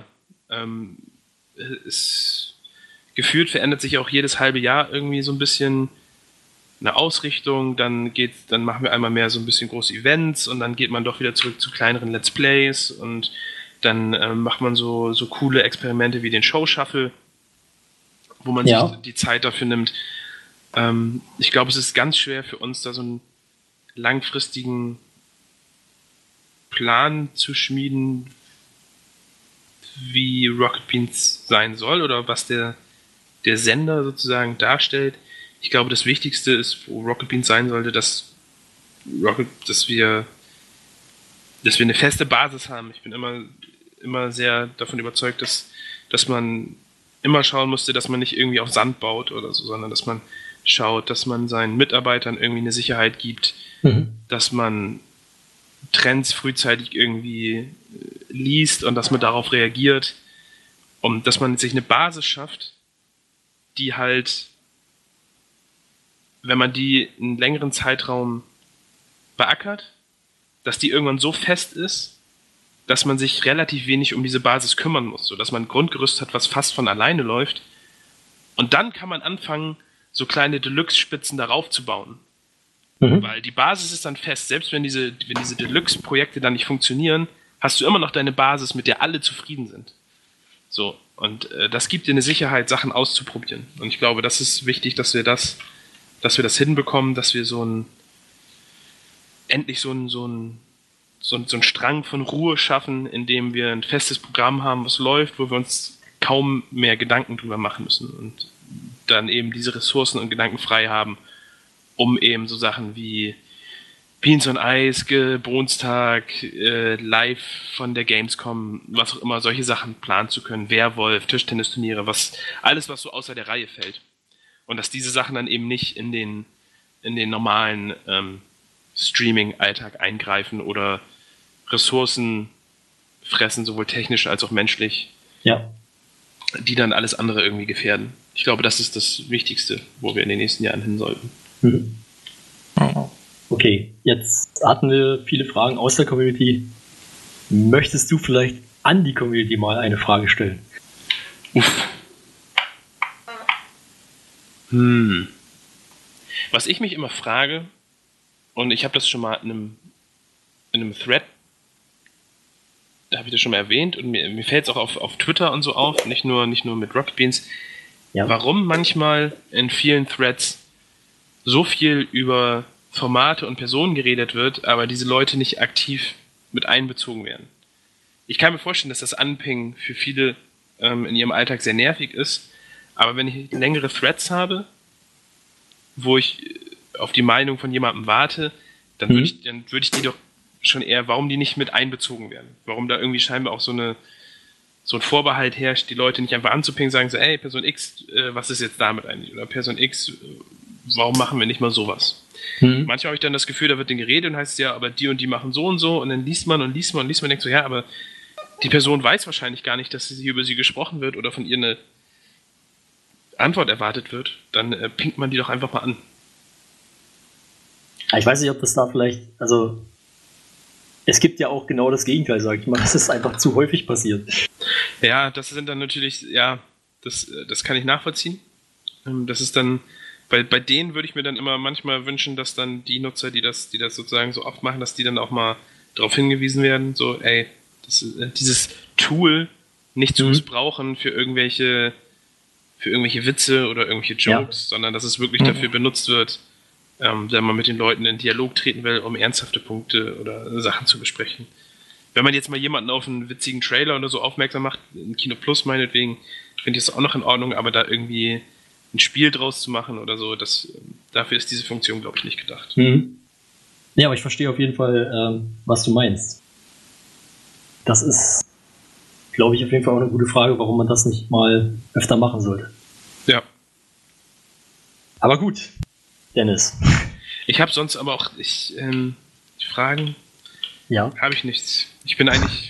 Gefühlt verändert sich auch jedes halbe Jahr irgendwie so ein bisschen eine Ausrichtung, dann machen wir einmal mehr so ein bisschen große Events und dann geht man doch wieder zurück zu kleineren Let's Plays und dann macht man so coole Experimente wie den Show Shuffle, wo man sich die Zeit dafür nimmt. Ich glaube, es ist ganz schwer für uns, da so einen langfristigen Plan zu schmieden, wie Rocket Beans sein soll oder was der Sender sozusagen darstellt. Ich glaube, das Wichtigste ist, wo Rocket Beans sein sollte, dass wir eine feste Basis haben. Ich bin immer sehr davon überzeugt, dass man immer schauen musste, dass man nicht irgendwie auf Sand baut oder so, sondern dass man schaut, dass man seinen Mitarbeitern irgendwie eine Sicherheit gibt, dass man Trends frühzeitig irgendwie liest und dass man darauf reagiert dass man sich eine Basis schafft, die halt, wenn man die einen längeren Zeitraum beackert, dass die irgendwann so fest ist, dass man sich relativ wenig um diese Basis kümmern muss, sodass man ein Grundgerüst hat, was fast von alleine läuft. Und dann kann man anfangen, so kleine Deluxe-Spitzen darauf zu bauen. Weil die Basis ist dann fest. Selbst wenn diese Deluxe-Projekte dann nicht funktionieren, hast du immer noch deine Basis, mit der alle zufrieden sind. So, und das gibt dir eine Sicherheit, Sachen auszuprobieren. Und ich glaube, das ist wichtig, dass wir das hinbekommen, dass wir endlich so einen Strang von Ruhe schaffen, in dem wir ein festes Programm haben, was läuft, wo wir uns kaum mehr Gedanken drüber machen müssen und dann eben diese Ressourcen und Gedanken frei haben, um eben so Sachen wie Beans on Ice, Geburtstag, live von der Gamescom, was auch immer, solche Sachen planen zu können, Werwolf, Tischtennisturniere, alles, was so außer der Reihe fällt. Und dass diese Sachen dann eben nicht in den normalen Streaming-Alltag eingreifen oder Ressourcen fressen, sowohl technisch als auch menschlich, Ja. die dann alles andere irgendwie gefährden. Ich glaube, das ist das Wichtigste, wo wir in den nächsten Jahren hin sollten. Okay, jetzt hatten wir viele Fragen aus der Community. Möchtest du vielleicht an die Community mal eine Frage stellen? Was ich mich immer frage, und ich habe das schon mal in einem Thread, da habe ich das schon mal erwähnt, und mir fällt es auch auf Twitter und so auf, nicht nur mit Rocket Beans, Ja. warum manchmal in vielen Threads so viel über Formate und Personen geredet wird, aber diese Leute nicht aktiv mit einbezogen werden. Ich kann mir vorstellen, dass das Anpingen für viele in ihrem Alltag sehr nervig ist, aber wenn ich längere Threads habe, wo ich auf die Meinung von jemandem warte, dann würde ich die doch schon eher, warum die nicht mit einbezogen werden. Warum da irgendwie scheinbar auch so ein Vorbehalt herrscht, die Leute nicht einfach anzupingen, sagen so, ey, Person X, was ist jetzt damit eigentlich? Oder Person X, warum machen wir nicht mal sowas? Manchmal habe ich dann das Gefühl, da wird dann geredet und heißt es ja, aber die und die machen so und so, und dann liest man und denkt so, ja, aber die Person weiß wahrscheinlich gar nicht, dass über sie gesprochen wird oder von ihr eine Antwort erwartet wird, dann pinkt man die doch einfach mal an. Ich weiß nicht, ob das da vielleicht, also es gibt ja auch genau das Gegenteil, sag ich mal, dass es einfach zu häufig passiert. Ja, das sind dann natürlich, ja, das kann ich nachvollziehen. Das ist dann, bei denen würde ich mir dann immer manchmal wünschen, dass dann die Nutzer, die das sozusagen so oft machen, dass die dann auch mal darauf hingewiesen werden, so, ey, dieses Tool nicht zu missbrauchen für irgendwelche Witze oder irgendwelche Jokes, sondern dass es wirklich dafür benutzt wird, wenn man mit den Leuten in Dialog treten will, um ernsthafte Punkte oder Sachen zu besprechen. Wenn man jetzt mal jemanden auf einen witzigen Trailer oder so aufmerksam macht, in Kino Plus meinetwegen, finde ich das auch noch in Ordnung, aber da irgendwie ein Spiel draus zu machen oder so, dafür ist diese Funktion, glaube ich, nicht gedacht. Ja, aber ich verstehe auf jeden Fall, was du meinst. Das ist, glaube ich, auf jeden Fall auch eine gute Frage, warum man das nicht mal öfter machen sollte. Ja. Aber gut, Dennis. Ich habe sonst aber auch Fragen. Ja. Habe ich nichts. Ich bin eigentlich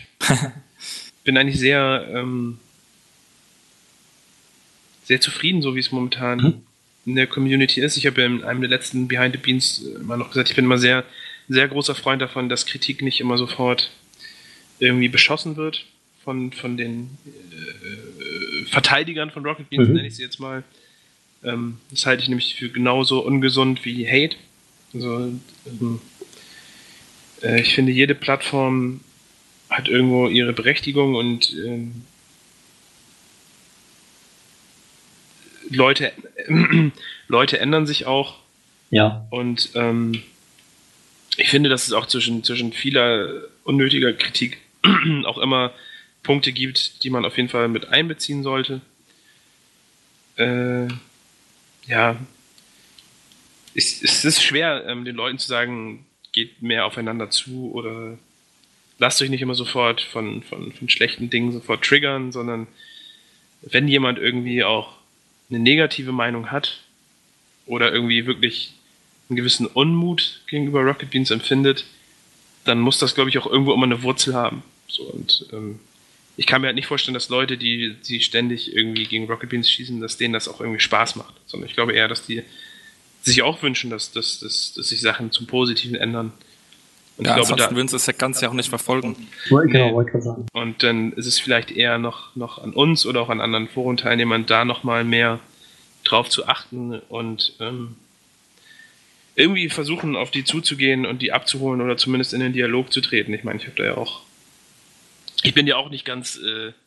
sehr sehr zufrieden, so wie es momentan in der Community ist. Ich habe ja in einem der letzten Behind the Beans immer noch gesagt, ich bin immer sehr, sehr großer Freund davon, dass Kritik nicht immer sofort irgendwie beschossen wird von den Verteidigern von Rocket Beans, nenne ich sie jetzt mal. Das halte ich nämlich für genauso ungesund wie Hate. Also, ich finde, jede Plattform hat irgendwo ihre Berechtigung und Leute ändern sich auch. Ja. Und ich finde, dass es auch zwischen vieler unnötiger Kritik auch immer Punkte gibt, die man auf jeden Fall mit einbeziehen sollte. Ja, es ist schwer, den Leuten zu sagen, geht mehr aufeinander zu oder lasst euch nicht immer sofort von schlechten Dingen sofort triggern, sondern wenn jemand irgendwie auch eine negative Meinung hat oder irgendwie wirklich einen gewissen Unmut gegenüber Rocket Beans empfindet, dann muss das, glaube ich, auch irgendwo immer eine Wurzel haben. So, und ich kann mir halt nicht vorstellen, dass Leute, die ständig irgendwie gegen Rocket Beans schießen, dass denen das auch irgendwie Spaß macht. Sondern ich glaube eher, dass die sich auch wünschen, dass sich Sachen zum Positiven ändern. Und Ja, ich glaube, ansonsten würden sie das Ganze ja auch nicht verfolgen. Genau, wollte ich gerade sagen. und dann ist es vielleicht eher noch an uns oder auch an anderen Forenteilnehmern, da nochmal mehr drauf zu achten und irgendwie versuchen, auf die zuzugehen und die abzuholen oder zumindest in den Dialog zu treten. Ich meine, ich bin ja auch nicht ganz,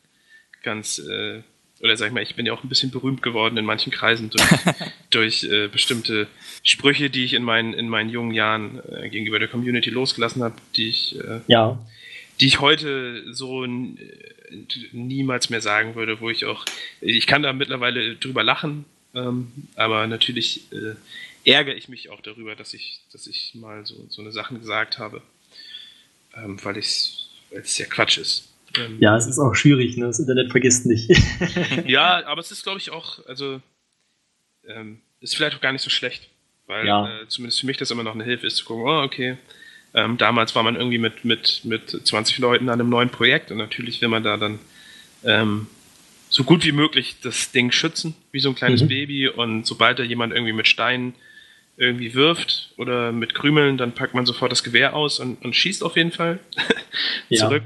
oder sag ich mal, ich bin ja auch ein bisschen berühmt geworden in manchen Kreisen durch bestimmte Sprüche, die ich in meinen jungen Jahren gegenüber der Community losgelassen habe, die ich heute so niemals mehr sagen würde, ich kann da mittlerweile drüber lachen, aber natürlich ärgere ich mich auch darüber, dass ich mal so eine Sachen gesagt habe, weil es ja Quatsch ist. Ja, es ist auch schwierig, ne? Das Internet vergisst nicht. Ja, aber es ist, glaube ich, auch, ist vielleicht auch gar nicht so schlecht, weil zumindest für mich das immer noch eine Hilfe ist, zu gucken, oh, okay, damals war man irgendwie mit 20 Leuten an einem neuen Projekt und natürlich will man da dann so gut wie möglich das Ding schützen, wie so ein kleines Baby, und sobald da jemand irgendwie mit Steinen irgendwie wirft oder mit Krümeln, dann packt man sofort das Gewehr aus und schießt auf jeden Fall zurück.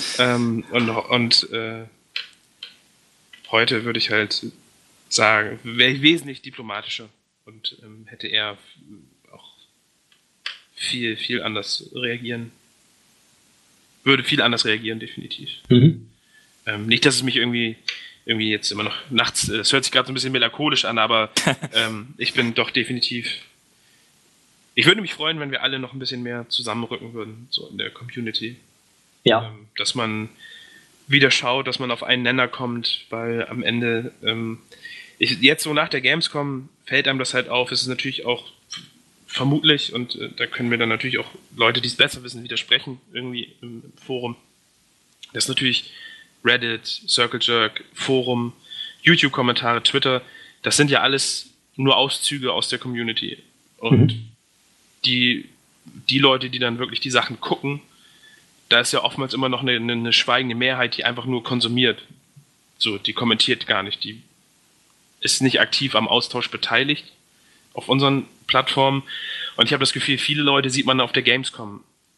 Heute würde ich halt sagen, wäre ich wesentlich diplomatischer und hätte eher auch viel, viel anders reagieren. Würde viel anders reagieren, definitiv. Nicht, dass es mich irgendwie jetzt immer noch nachts, das hört sich gerade so ein bisschen melancholisch an, aber ich bin doch definitiv. Ich würde mich freuen, wenn wir alle noch ein bisschen mehr zusammenrücken würden, so in der Community. Ja. Dass man wieder schaut, dass man auf einen Nenner kommt, weil am Ende, jetzt so nach der Gamescom fällt einem das halt auf. Es ist natürlich auch vermutlich, und da können wir dann natürlich auch Leute, die es besser wissen, widersprechen, irgendwie im Forum. Das ist natürlich Reddit, Circle Jerk, Forum, YouTube-Kommentare, Twitter, das sind ja alles nur Auszüge aus der Community. Und die Leute, die dann wirklich die Sachen gucken, da ist ja oftmals immer noch eine schweigende Mehrheit, die einfach nur konsumiert. So, die kommentiert gar nicht, die ist nicht aktiv am Austausch beteiligt auf unseren Plattformen. Und ich habe das Gefühl, viele Leute sieht man auf der Gamescom.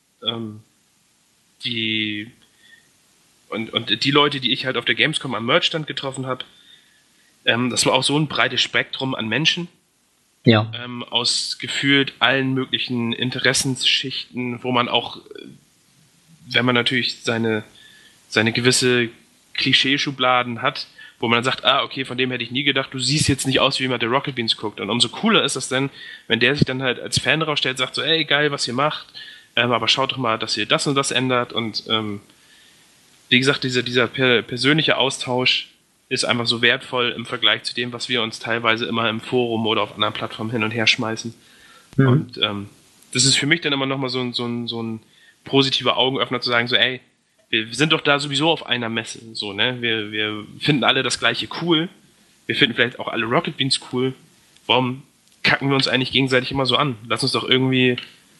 Die Leute, die ich halt auf der Gamescom am Merchstand getroffen habe, das war auch so ein breites Spektrum an Menschen. Ja. Aus gefühlt allen möglichen Interessensschichten, wo man auch, wenn man natürlich seine gewisse Klischeeschubladen hat, wo man dann sagt, okay, von dem hätte ich nie gedacht, du siehst jetzt nicht aus, wie jemand der Rocket Beans guckt. Und umso cooler ist es dann, wenn der sich dann halt als Fan rausstellt, sagt so, ey, geil, was ihr macht, aber schaut doch mal, dass ihr das und das ändert. Und wie gesagt, dieser persönliche Austausch ist einfach so wertvoll im Vergleich zu dem, was wir uns teilweise immer im Forum oder auf anderen Plattformen hin und her schmeißen. Und das ist für mich dann immer nochmal so ein positiver Augenöffner zu sagen, so, ey, wir sind doch da sowieso auf einer Messe, so, ne? Wir finden alle das Gleiche cool. Wir finden vielleicht auch alle Rocket Beans cool. Warum kacken wir uns eigentlich gegenseitig immer so an? Lass uns doch irgendwie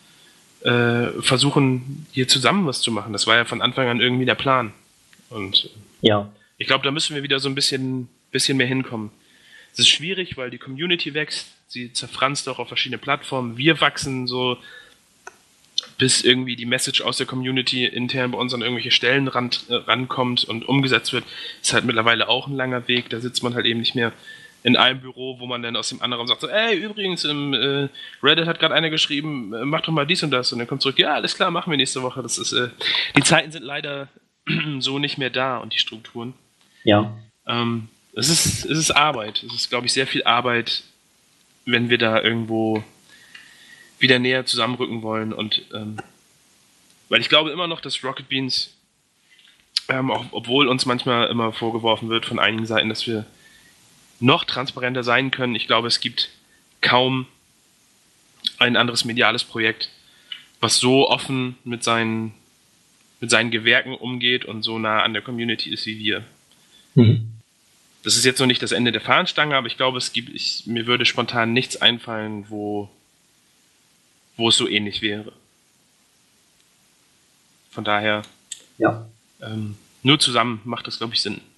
versuchen, hier zusammen was zu machen. Das war ja von Anfang an irgendwie der Plan. Und ich glaube, da müssen wir wieder so ein bisschen mehr hinkommen. Es ist schwierig, weil die Community wächst. Sie zerfranst auch auf verschiedene Plattformen. Wir wachsen so, bis irgendwie die Message aus der Community intern bei uns an irgendwelche Stellen rankommt und umgesetzt wird. Ist halt mittlerweile auch ein langer Weg. Da sitzt man halt eben nicht mehr in einem Büro, wo man dann aus dem anderen sagt so, ey, übrigens, im Reddit hat gerade einer geschrieben, mach doch mal dies und das. Und dann kommt zurück, ja, alles klar, machen wir nächste Woche. Das ist, die Zeiten sind leider so nicht mehr da und die Strukturen. Ja. Es ist Arbeit. Es ist, glaube ich, sehr viel Arbeit, wenn wir da irgendwo wieder näher zusammenrücken wollen. Und weil ich glaube immer noch, dass Rocket Beans, obwohl uns manchmal immer vorgeworfen wird von einigen Seiten, dass wir noch transparenter sein können. Ich glaube, es gibt kaum ein anderes mediales Projekt, was so offen mit seinen Gewerken umgeht und so nah an der Community ist wie wir. Das ist jetzt noch nicht das Ende der Fahnenstange, aber ich glaube, mir würde spontan nichts einfallen, wo es so ähnlich wäre. Von daher, Nur zusammen macht das, glaube ich, Sinn.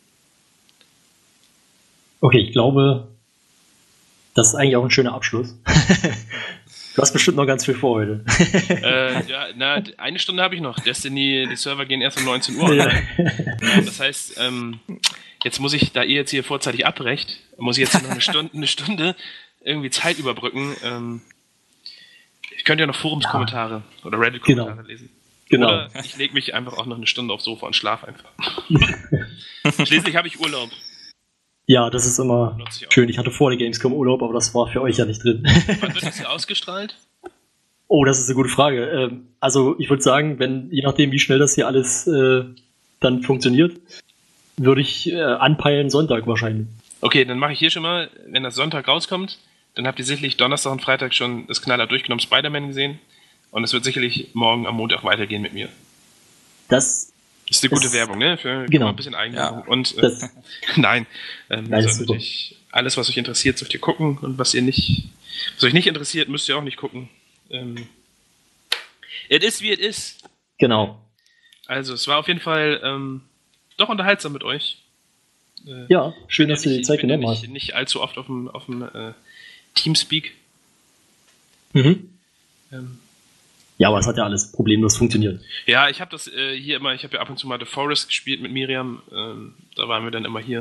Okay, ich glaube, das ist eigentlich auch ein schöner Abschluss. Du hast bestimmt noch ganz viel vor heute. Eine Stunde habe ich noch. Destiny, die Server gehen erst um 19 Uhr. Ja. Das heißt, jetzt muss ich, da ihr jetzt hier vorzeitig abbrecht, muss ich jetzt noch eine Stunde irgendwie Zeit überbrücken. Ich könnte ja noch Forumskommentare oder Reddit-Kommentare lesen. Genau. Oder ich lege mich einfach auch noch eine Stunde aufs Sofa und schlafe einfach. Schließlich habe ich Urlaub. Ja, das ist immer schön. Ich hatte vor der Gamescom Urlaub, aber das war für euch ja nicht drin. Wann wird das hier ausgestrahlt? Oh, das ist eine gute Frage. Also ich würde sagen, je nachdem, wie schnell das hier alles dann funktioniert, würde ich anpeilen Sonntag wahrscheinlich. Okay, dann mache ich hier schon mal, wenn das Sonntag rauskommt, dann habt ihr sicherlich Donnerstag und Freitag schon das Knaller durchgenommen Spider-Man gesehen. Und es wird sicherlich morgen am Montag weitergehen mit mir. Das ist eine gute Werbung, ne? Für genau. Ein bisschen Eigenwerbung. Ja. Und nein, natürlich alles, was euch interessiert, sollt ihr gucken. Und was euch nicht interessiert, müsst ihr auch nicht gucken. It is, wie it is. Genau. Also, es war auf jeden Fall doch unterhaltsam mit euch. Ja, schön, dass du dir die Zeit genommen hast. Nicht allzu oft auf dem Teamspeak. Ja, aber es hat ja alles problemlos funktioniert. Ja, ich habe das hier immer, ich habe ja ab und zu mal The Forest gespielt mit Miriam, da waren wir dann immer hier.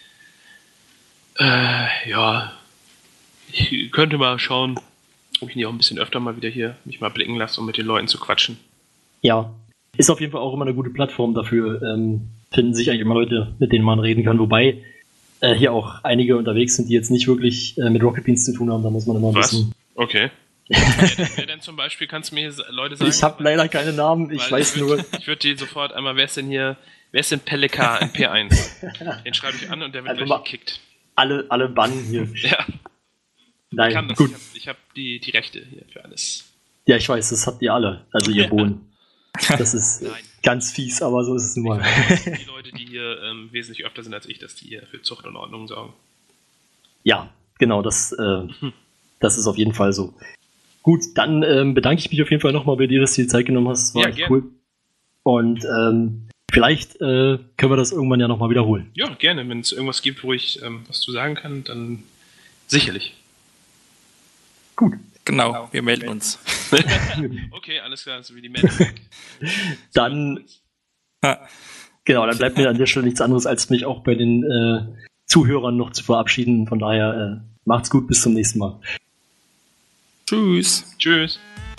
Ja, ich könnte mal schauen, ob ich nicht auch ein bisschen öfter mal wieder hier mich mal blicken lasse, um mit den Leuten zu quatschen. Ja, ist auf jeden Fall auch immer eine gute Plattform dafür. Finden sich eigentlich immer Leute, mit denen man reden kann, wobei hier auch einige unterwegs sind, die jetzt nicht wirklich mit Rocket Beans zu tun haben, da muss man immer wissen. Okay. Wer denn zum Beispiel, kannst du mir Leute sagen? Ich habe leider keine Namen, ich weiß nur. Ich würde dir sofort einmal, wer ist denn Peleka in P1? Den schreibe ich an und der wird gleich gekickt. Alle bannen hier. Ja. Nein, gut. Ich hab die Rechte hier für alles. Ja, ich weiß, das habt ihr alle, also ihr Bohnen. Das ist ganz fies, aber so ist es nun mal. Die Leute, die hier wesentlich öfter sind als ich, dass die hier für Zucht und Ordnung sorgen. Ja, genau, das ist auf jeden Fall so. Gut, dann bedanke ich mich auf jeden Fall nochmal bei dir, dass du die Zeit genommen hast. Das war echt cool. Und vielleicht können wir das irgendwann ja nochmal wiederholen. Ja, gerne. Wenn es irgendwas gibt, wo ich was zu sagen kann, dann sicherlich. Gut. Genau, wir melden uns. Okay, alles klar, so wie die Meldung. Dann dann bleibt mir an der Stelle nichts anderes, als mich auch bei den Zuhörern noch zu verabschieden. Von daher macht's gut, bis zum nächsten Mal. Tschüss. Tschüss.